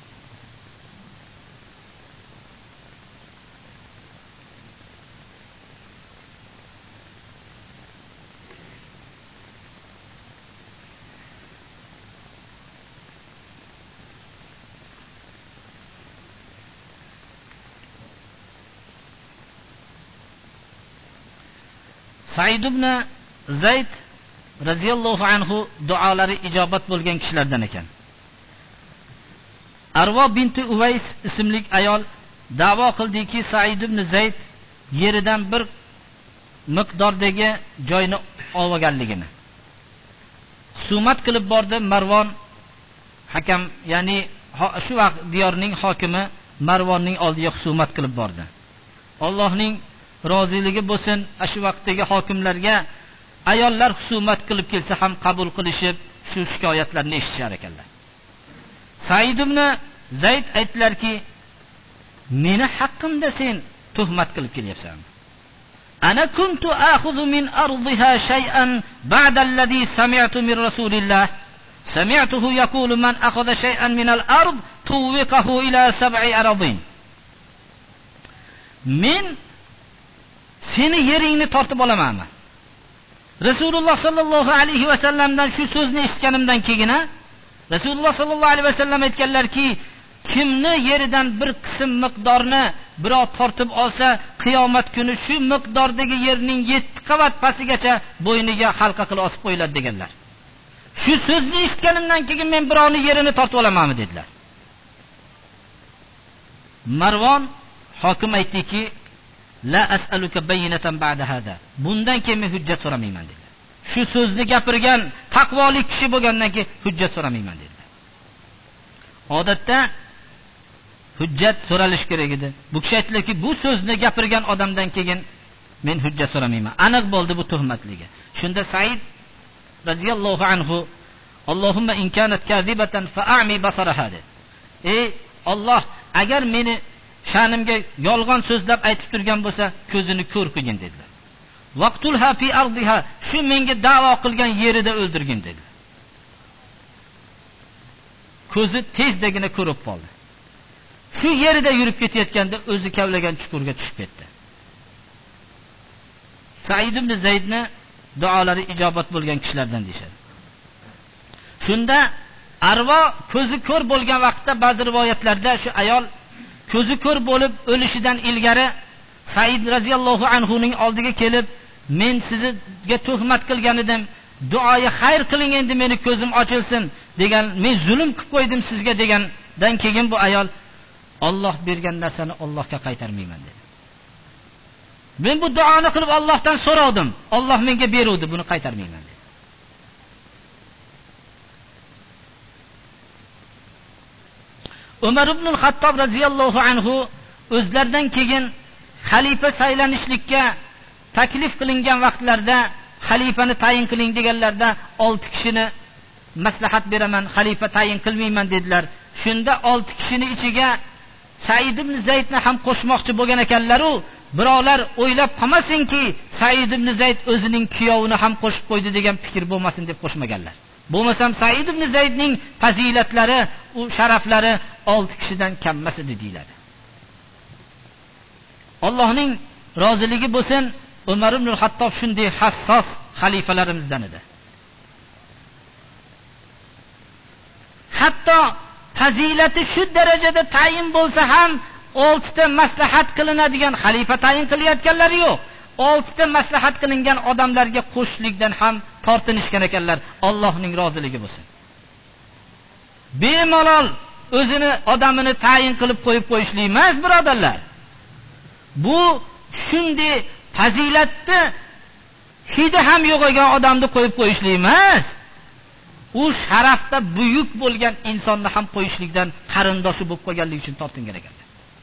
Said ibn Zayd radhiyallohu anhu duolari ijobat bo'lgan kishilardan ekan. Arvo binti Uvays ismli ayol da'vo qildiki, Said ibn Zayd yeridan bir miqdordagi joyni olganligini. Husumat qilib bordi Marvon hakam, ya'ni shu vaqt diyorning hokimi Marvonning oldiga husumat qilib bordi. Allohning roziligi bo'lsin, shu vaqtdagi hokimlarga ayollar husumat qilib kelsa ham qabul qilishib, shu shikoyatlarni eshitishar ekanlar. Said ibn Zayd aytdilarki, meni haqqimda sen tuhmat qilib kelyapsan. Ana kuntu akhudhu min ardiha shay'an ba'da alladhi sami'tu min rasulillah. Sami'tuhu yaqulu man akhadha shay'an min al-ard tuwiqahu ila sab'i aradin. Men seni yeringni tortib olamanmi? Rasululloh sallallohu alayhi va sallamdan shu so'zni eshitganimdan keyin Rasululloh sallallohu alayhi va sallam aytganlarki, kimni yeridan bir qism miqdorni birov tortib olsa, qiyomat kuni shu miqdordagi yerning yetti qavat pastigacha bo'yniga halqa qilib osib qo'yiladi deganlar. Shu so'zni eshitganimdan keyin men birovning yerini tortib olamanmi dedilar. Marvon hokim aytdiki, la as'aluka bayyinatan ba'da hada. Bundan keyin men hujjat so'ramayman dedilar. Shu so'zni gapirgan taqvoli kishi bo'lgandan keyin hujjat so'ramayman dedilar. Odatda hujjat so'ralish kerak edi. Bu kishi aytdilarki, bu so'zni gapirgan odamdan keyin men hujjat so'ramayman. Aniq bo'ldi bu tuhmatligi. Shunda Said radhiyallohu anhu, Allohumma in kanat kadhibatan fa'ami basaraha. Ey Alloh, agar meni sha'nimga yolg'on so'zlab aytib turgan bo'lsa, ko'zini ko'r qilgin dedilar. Vaqtulha fi ardiha, shu menga da'vo qilgan yerida o'ldirgin dedilar. Ko'zi tezdagina ko'rib qoldi. Shu yerida yurib ketayotganda o'zi kavlagan chuqurga tushib ketdi. Said ibn Zaydni duolari ijobat bo'lgan kishilardan deyshadi. Shunda arvo ko'zi ko'r bo'lgan vaqtda ba'zi rivoyatlarda shu ayol ko'zi ko'r bo'lib o'lishidan ilgari Said radhiyallohu anhu ning oldiga kelib, men sizga tuhmat qilgan edim, duoyi xayr qiling endi meni ko'zim ochilsin degan, men zulm qilib qo'ydim sizga degandan keyin bu ayol, Alloh bergan narsani Allohga qaytarmayman dedi. Men bu duoni qilib Allohdan so'radim, Alloh menga beruvdi, buni qaytarmayman dedi. Umar ibn al-Xattob radhiyallohu anhu o'zlaridan keyin xalifa saylanishlikka taklif qilingan vaqtlarda xalifani tayin qiling deganlarda olti kishini maslahat beraman, xalifa tayin qilmayman dedilar. Shunda olti kishini ichiga Said ibn Zaydni ham qo'shmoqchi bo'lgan ekanlar-u, birovlar o'ylab qolmasinki, Said ibn Zayd o'zining kuyovini ham qo'shib qo'ydi degan fikr bo'lmasin deb qo'shmaganlar. Bo'lmasam Said ibn Zaydning fazilatlari, u sharaflari olti kishidan kammas edi deyiladi. Allohning roziligi bo'lsin, Umar ibn al-Xattob shunday hassos xalifalarimizdan edi. Hatto fazilati shu darajada tayin bo'lsa ham oltita maslahat qilinadigan xalifa tayin qilayotganlari yo'q. oltita maslahat qilingan odamlarga qo'shlikdan ham tortinishgan ekanlar. Allohning roziligi bo'lsin. Bemalol o'zini odamini tayin qilib qo'yib qo'yishlik emas, birodarlar. Bu shunday fazilatni hidi ham yo'qolgan odamni qo'yib qo'yishlik emas. U sharafda buyuk bo'lgan insonni ham qo'yishlikdan qarindoshi bo'lib qolganligi uchun tortingan ekanlar.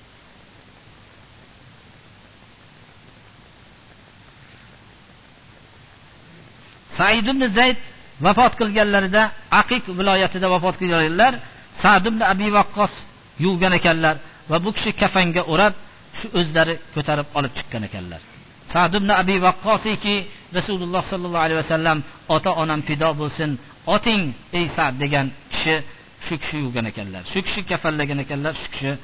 Said ibn Zayd vafot qilganlarida, Aqiq viloyatida vafot qilganlar, Sa'd ibn Abi Waqqos yuvgan ekanlar va bu kishi kafanga o'rab, shu o'zlari ko'tarib olib chiqqan ekanlar. Sa'd ibn Abi Waqqosiki Rasululloh sallallohu alayhi vasallam ota-onam fido bo'lsin, oting ey Sa'd degan kishi shu kishi yuvgan ekanlar. Shu kishi kafanlagan ekanlar, shu kishi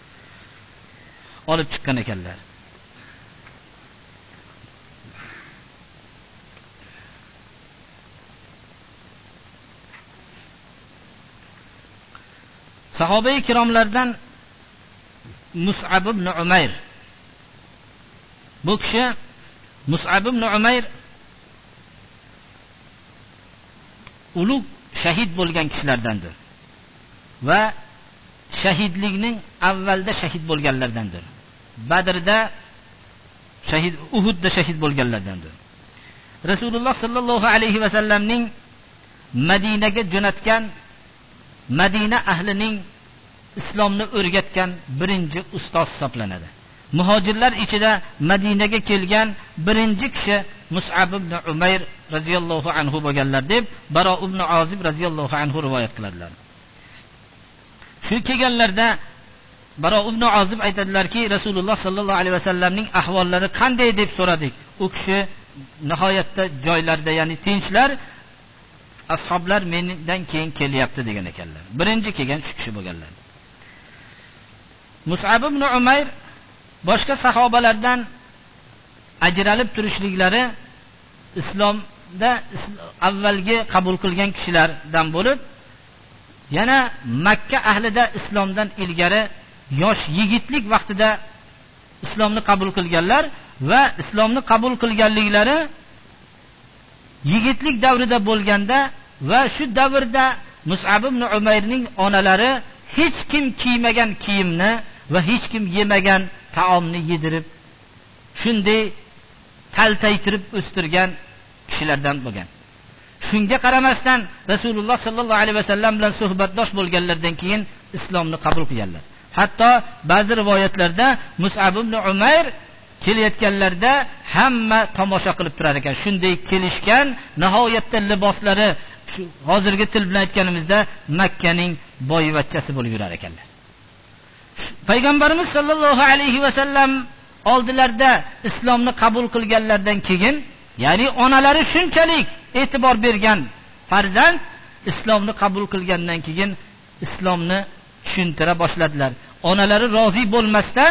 olib chiqqan ekanlar. Sahoba-i kiromlardan Mus'ab ibn Umayr. Bu kishi Mus'ab ibn Umayr ulug' shahid bo'lgan kishilardandir va shahidlikning avvalda shahid bo'lganlardandir. Badrda shahid, Uhudda shahid bo'lganlardandir. Rasululloh sallallohu alayhi va sallamning Madinaga jo'natgan, Madina ahlining islomni o'rgatgan birinchi ustoz hisoblanadi. Muhojirlar ichida Madinaga kelgan birinchi kishi Mus'ab ibn Umayr radhiyallohu anhu bo'lganlar deb Baro ibn Azib radhiyallohu anhu rivoyat qiladilar. Shu kelganlarda Baro ibn Azib aytadilarki, Rasululloh sallallohu alayhi vasallamning ahvollari qanday deb so'radik. U kishi nihoyatda joylarda, ya'ni tinchlar, ashoblar mendan keyin kelyapti degan ekanlar. Birinchi kelgan shu kishi bo'lganlar. Mus'ab ibn Umayr boshqa sahobalardan ajralib turishliklari islomda avvalgi qabul qilgan kishilardan bo'lib, yana Makka ahlida islomdan ilgari yosh yigitlik vaqtida islomni qabul qilganlar va islomni qabul qilganliklari yigitlik davrida bo'lganda va shu davrda Mus'ab ibn Umayrning onalari hech kim kiymagan kiyimni va hech kim yemagan taomni yedirib, shunday taltaytirib o'stirgan kishilardan bo'lgan. Shunga qaramasdan Rasululloh sallallohu alayhi vasallam bilan suhbatdosh bo'lganlardan keyin islomni qabul qilganlar. Hatto ba'zi rivoyatlarda Mus'ab ibn Umayr kelayotganlarda hamma tomosha qilib turar ekan. Shunday kelishgan, nihoyatda liboslari shu hozirgi til bilan aytganimizda Makkaning boyvachchasi bo'lib yurar ekanlar. Payg'ambarimiz sallallohu alayhi vasallam oldilarda islomni qabul qilganlardan keyin, ya'ni onalari shunchalik e'tibor bergan farzand islomni qabul qilgandan keyin islomni tushuntira boshladilar. Onalari rozi bo'lmasdan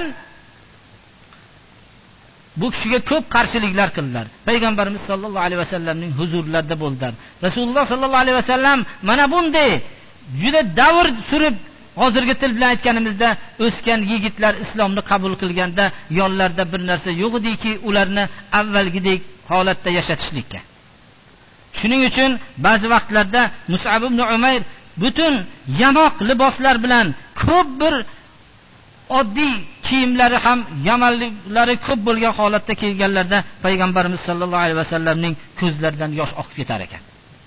bu kishiga ko'p qarshiliklar qildilar. Payg'ambarimiz sallallohu alayhi vasallamning huzurlarida bo'ldilar. Rasululloh sallallohu alayhi vasallam mana bunday juda davr surib, hozirgi til bilan aytganimizda o'sgan yigitlar islomni qabul qilganda yonlarida bir narsa yo'q ediki, ularni avvalgidek holatda yashatishlikka. Shuning uchun ba'zi vaqtlarda Mus'ab ibn Umayr butun yamoq liboslar bilan ko'p bir oddiy kiyimlari ham yamanliklari ko'p bo'lgan holatda kelganlarda Payg'ambarimiz sallallohu alayhi vasallamning ko'zlaridan yosh oqib ketar ekan.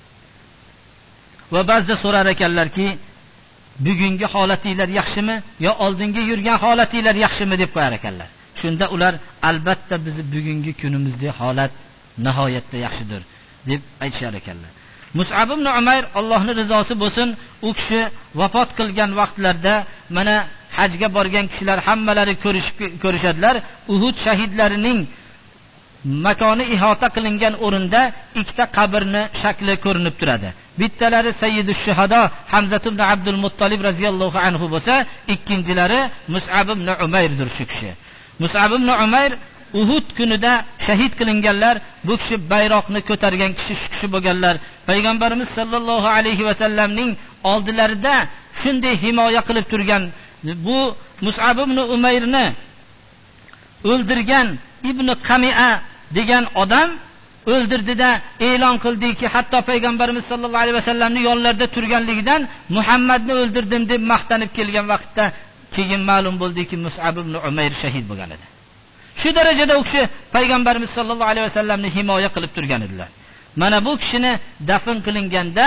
Va ba'zida so'rar ekanlarki, bugungi holatinglar yaxshimi yo oldingi yurgan holatinglar yaxshimi deb qo'yar ekanlar. Shunda ular albatta bizni bugungi kunimizdagi holat nihoyatda yaxshidir deb aytishar ekanlar. Mus'ab ibn Umayr, Allohning rizosi bo'lsin, u kishi vafot qilgan vaqtlarda mana hajga borgan kishilar hammalari ko'rishib ko'rishadilar. Uhud shahidlarining makoni ihota qilingan o'rinda ikkita qabrni shakli ko'rinib turadi. Bittalari Sayyidush Shuhada Hamza ibn Abdul Muttalib radhiyallohu anhu bo'lsa, ikkinchilari Mus'ab ibn Umayrdir shu kishi. Mus'ab ibn Umayr Uhud kunida shahid qilinganlar, bu kishi bayroqni ko'targan kishi shu kishi bo'lganlar. Payg'ambarimiz sallallohu alayhi va sallamning oldilarida shunday himoya qilib turgan bu Mus'ab ibn Umayrni o'ldirgan Ibn Qami'a degan odam o'ldirdida e'lon qildiki, hatto Payg'ambarimiz sallallohu alayhi vasallamning yonlarida turganligidan Muhammadni o'ldirdim deb maqtanib kelgan vaqtda keyin ma'lum bo'ldiki, Mus'ab ibn Umayr shahid bo'lgan edi. Shu darajada u kishi Payg'ambarimiz sallallohu alayhi vasallamni himoya qilib turgan edilar. Mana bu kishini dafn qilinganda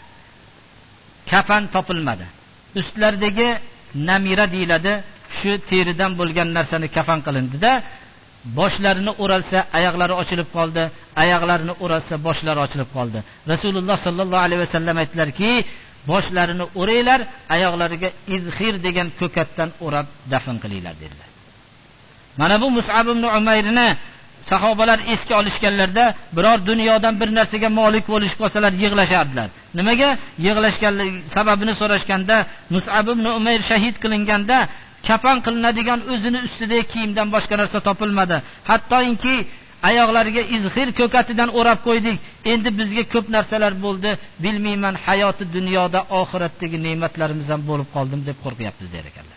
kafan topilmadi. Ustlaridagi namira deyiladi, shu teridan bo'lgan narsani kafan qilindida, boshlarini o'ralsa oyoqlari ochilib qoldi, oyoqlarini o'ralsa boshlari ochilib qoldi. Rasululloh sallallohu alayhi vasallam aytdilarki, boshlarini o'raylar, oyoqlariga izhir degan ko'katdan o'rab dafn qilinglar dedilar. Mana bu Mus'ab ibn Umayrni sahobalar esga olishganlarda biror dunyodan bir narsaga molik bo'lishib qolsalar yig'lashardilar. Nimaga yig'lashganligi sababini so'rashganda, Mus'ab ibn Umayr shahid qilinganda kafan qilinadigan o'zini ustidagi kiyimdan boshqa narsa topilmadi. Hattoki oyoqlariga izhir ko'katidan o'rab qo'ydik. Endi bizga ko'p narsalar bo'ldi, bilmayman, hayoti dunyoda oxiratdagi ne'matlarimiz ham bo'lib qoldim deb qo'rqyapmiz der ekanlar.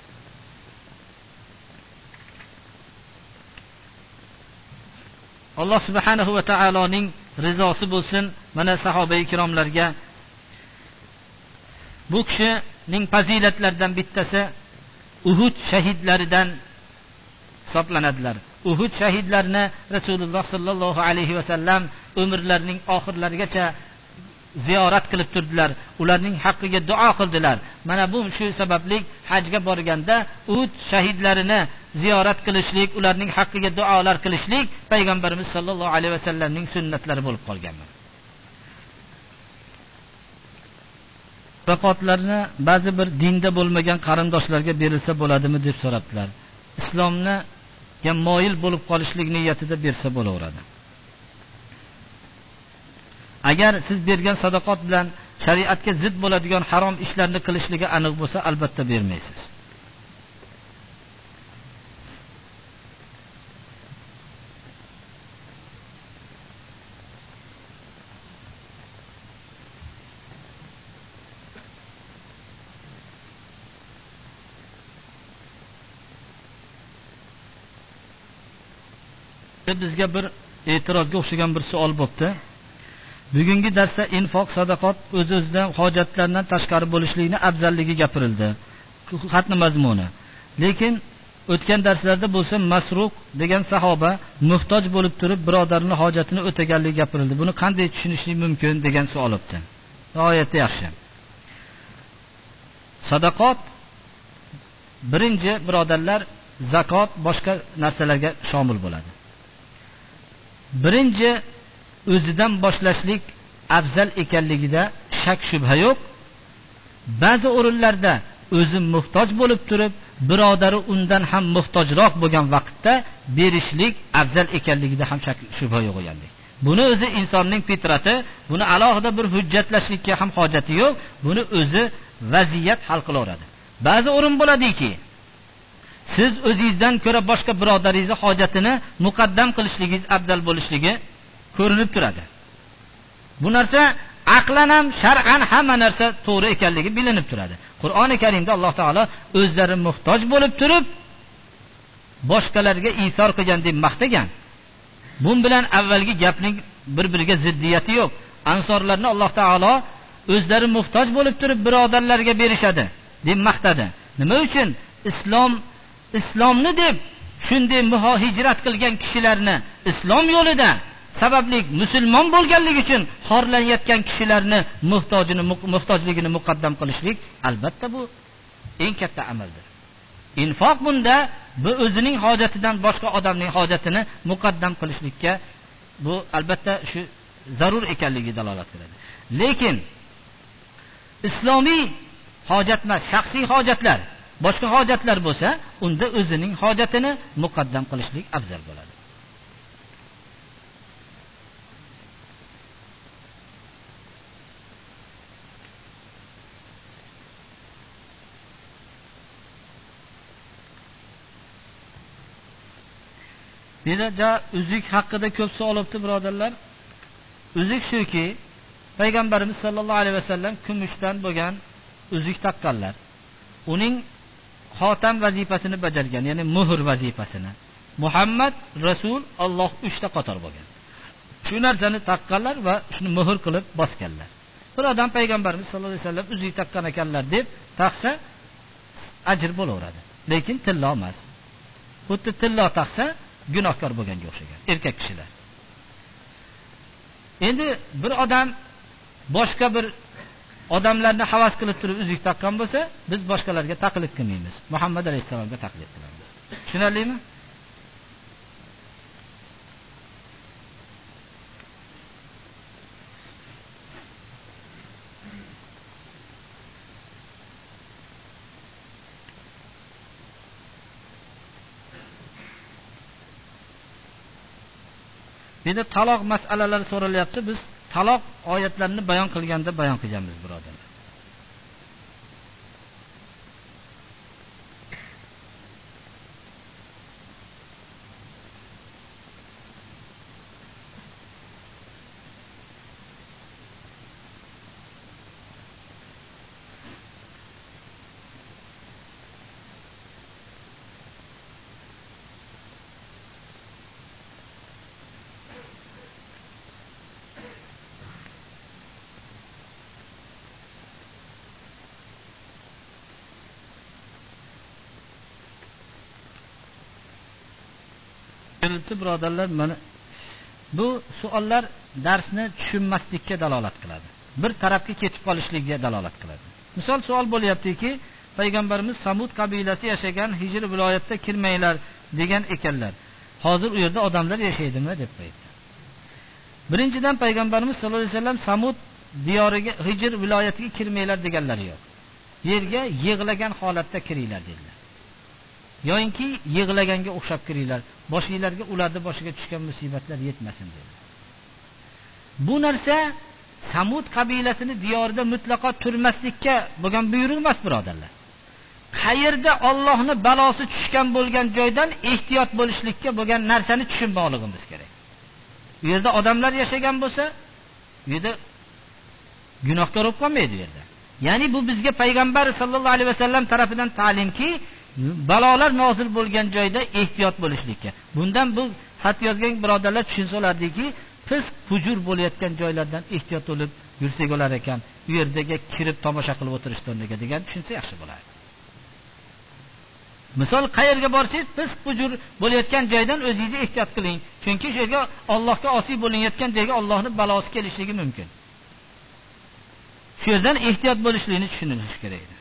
Alloh subhanahu va taoloning rizosi bo'lsin mana sahoba-i kiromlarga. Bu kishining fazilatlaridan bittasi Uhud shahidlaridan hisoblanadilar. Uhud shahidlarini Rasululloh sallallohu alayhi va sallam umrlarining oxirlarigacha ziyorat qilib turdilar. Ularning haqqiga duo qildilar. Mana bu shu sababli hajga borganda Uhud shahidlarini ziyorat qilishlik, ularning haqqiga duolar qilishlik payg'ambarimiz sollallohu alayhi vasallamning sunnatlari bo'lib qolganmi? Sadaqotlarni ba'zi bir dinda bo'lmagan qarindoshlarga berilsa bo'ladimi deb so'rabdilar. Islomni ga moyil bo'lib qolishlik niyatida bersa bo'laveradi. Agar siz bergan sadaqat bilan shariatga zid bo'ladigan harom ishlarni qilishligi aniq bo'lsa, albatta bermaysiz. Bizga bir e'tirozga o'xshagan bir savol bo'pti. Bugungi darsda infoq, sadaqat o'z-o'zidan hojatlardan tashqari bo'lishlikni afzalligi gapirildi. Xatni mazmuni. Lekin o'tgan darslarda bo'lsa Masruq degan sahoba muhtoj bo'lib turib birodarini hojatini o'taganligi gapirildi. Buni qanday tushunishlik mumkin degan savol o'tdi. G'oyatda yaxshi. Sadaqat birinchi birodarlar zakot boshqa narsalarga shomil bo'ladi. Birinchi o'zidan boshlashlik afzal ekanligida shak shubha yo'q. Ba'zi o'rinlarda o'zi muhtoj bo'lib turib, birodari undan ham muhtojroq bo'lgan vaqtda berishlik afzal ekanligida ham shak shubha yo'q o'yandi. Buni o'zi insonning fitrati, buni alohida bir hujjatlashlikka ham hojati yo'q. Buni o'zi vaziyat hal qilaveradi. Ba'zi o'rin bo'ladiki, siz o'zingizdan ko'ra boshqa birodaringizni hojatini muqaddam qilishligingiz afzal bo'lishligi ko'rinib turadi. Bu narsa aqlan ham, shar'an hamma narsa to'g'ri ekanligi bilinib turadi. Qur'oni Karimda Alloh taolo o'zlari muhtoj bo'lib turib boshqalarga isor qilgan deb maqtagan. Bu bilan avvalgi gapning bir-biriga ziddiyati yo'q. Ansorlarni Alloh taolo o'zlari muhtoj bo'lib turib birodarlarga berishadi deb maqtadi. Nima uchun? Islom islomni deb shunday muhojirat qilgan kishilarni islom yo'lida sababli musulmon bo'lganligi uchun xorlanayotgan kishilarni muhtojini muhtojligini muqaddam qilishlik albatta bu eng katta amaldir. Infoq bunda bu o'zining hojatidan boshqa odamning hojatini muqaddam qilishlikka bu albatta shu zarur ekanligi dalolat qiladi. Lekin islomiy hojat emas, shaxsiy hojatlar, boshqa hojatlar bo'lsa, unda o'zining hojatini muqaddam qilishlik afzal bo'ladi. Bizda uzuk haqida ko'p savol o'tdi birodarlar. Uzuk shuki, payg'ambarimiz sollallohu alayhi vasallam kumushdan bo'lgan uzuk taqqanlar. Uning xotam vazifasini bajargan, ya'ni muhr vazifasini. Muhammad Rasul Alloh uchta qator bo'lgan. Shu narsani taqqanlar va shuni muhr qilib bosganlar. Bir odam payg'ambarimiz sollallohu alayhi vasallam uzuk taqqan ekanlar deb taqsa ajr bo'laveradi. Lekin tillo emas. Xuddi tillo taqsa gunohkor bo'lganga o'xshagan erkak kishilar. Endi bir odam boshqa bir odamlarni havas qilib turib uzuk taqqan bo'lsa, biz boshqalarga taqlid qilmaymiz. Muhammad alayhisolamga taqlid qilamiz. Tushunarlimi? Endi taloq masalalari so'ralyapti. Biz taloq oyatlarini bayon qilganda bayon qilganmiz, birodarlar. Birodarlar, mana bu savollar darsni tushunmaslikka dalolat qiladi. Bir tarafga ketib qolishlikka dalolat qiladi. Misol savol bo'lyaptiki, payg'ambarimiz Samud qabilasi yashagan Hijr viloyatida kirmanglar degan ekanlar. Hozir u yerda odamlar yashaydimi deb qo'ydi. Birinchidan payg'ambarimiz sollallohu alayhi vasallam Samud diyoriga Hijr viloyatiga kirmanglar deganlari yo'q. Yerga yig'lagan holatda kiringlar dedilar. Yo'inki yig'laganga o'xshab kiringlar. Boshingizlarga ularning boshiga tushgan musibatlar yetmasin dedi. Bu narsa Samud qabilasini diyorida mutlaqo turmaslikka bo'lgan buyruq emas, birodarlar. Qayerda Allohning balosi tushgan bo'lgan joydan ehtiyot bo'lishlikka bo'lgan narsani tushunmoqligimiz kerak. Bu yerda odamlar yashagan bo'lsa, bu yerda gunohkor bo'lib qolmaydi bu yerda. Ya'ni bu bizga payg'ambar sollallohu alayhi vasallam tarafidan ta'limki, balolar nozil bo'lgan joyda ehtiyot bo'lishlikka. Bundan bu xat yozgan birodarlar tushunsalardiki, pis hujur bo'layotgan joylardan ehtiyot bo'lib yursak bo'lar ekan, u yerdagi kirib tomosha qilib o'tirishdan degan tushunsa yaxshi bo'ladi. Misol qayerga borsangiz, pis hujur bo'layotgan joydan o'zingizni ehtiyot qiling. Chunki shu yerga Allohga osiy bo'layotgan joyga Allohning balosi kelishligi mumkin. Shu yerdan ehtiyot bo'lishligini tushunish kerak edi.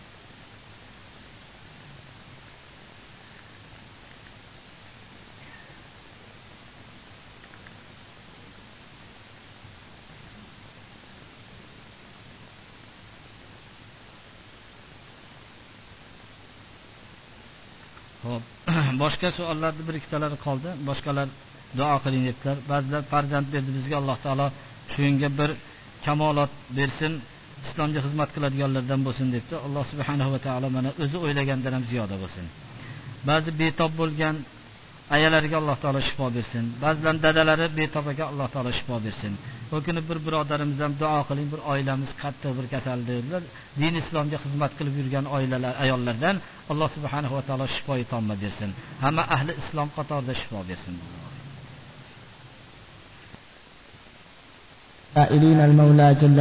Xo'p, boshqa savollarning bir ikkitalari qoldi. Boshqalar duo qiling debdilar. Ba'zilar farzand berdi bizga, Alloh taolo shunga bir kamolot bersin, islomga xizmat qiladiganlardan bo'lsin debdi. Alloh subhanahu va taolo mana o'zi o'ylagandan ham ziyoda bo'lsin. Ba'zi betob bo'lgan ayalariga Alloh taolo shifo bersin. Ba'zilar dadalari betobaga Alloh taolo shifo bersin. O kuni bir birodarimiz ham duo qiling, bir oilamiz qattiq bir kasaldilar. Din islomga xizmat qilib yurgan oilalar, ayollardan Alloh subhanahu va taolo shifoi tomma bersin. Hamma ahli islom qatorida shifo bersin. سائلين المولى جل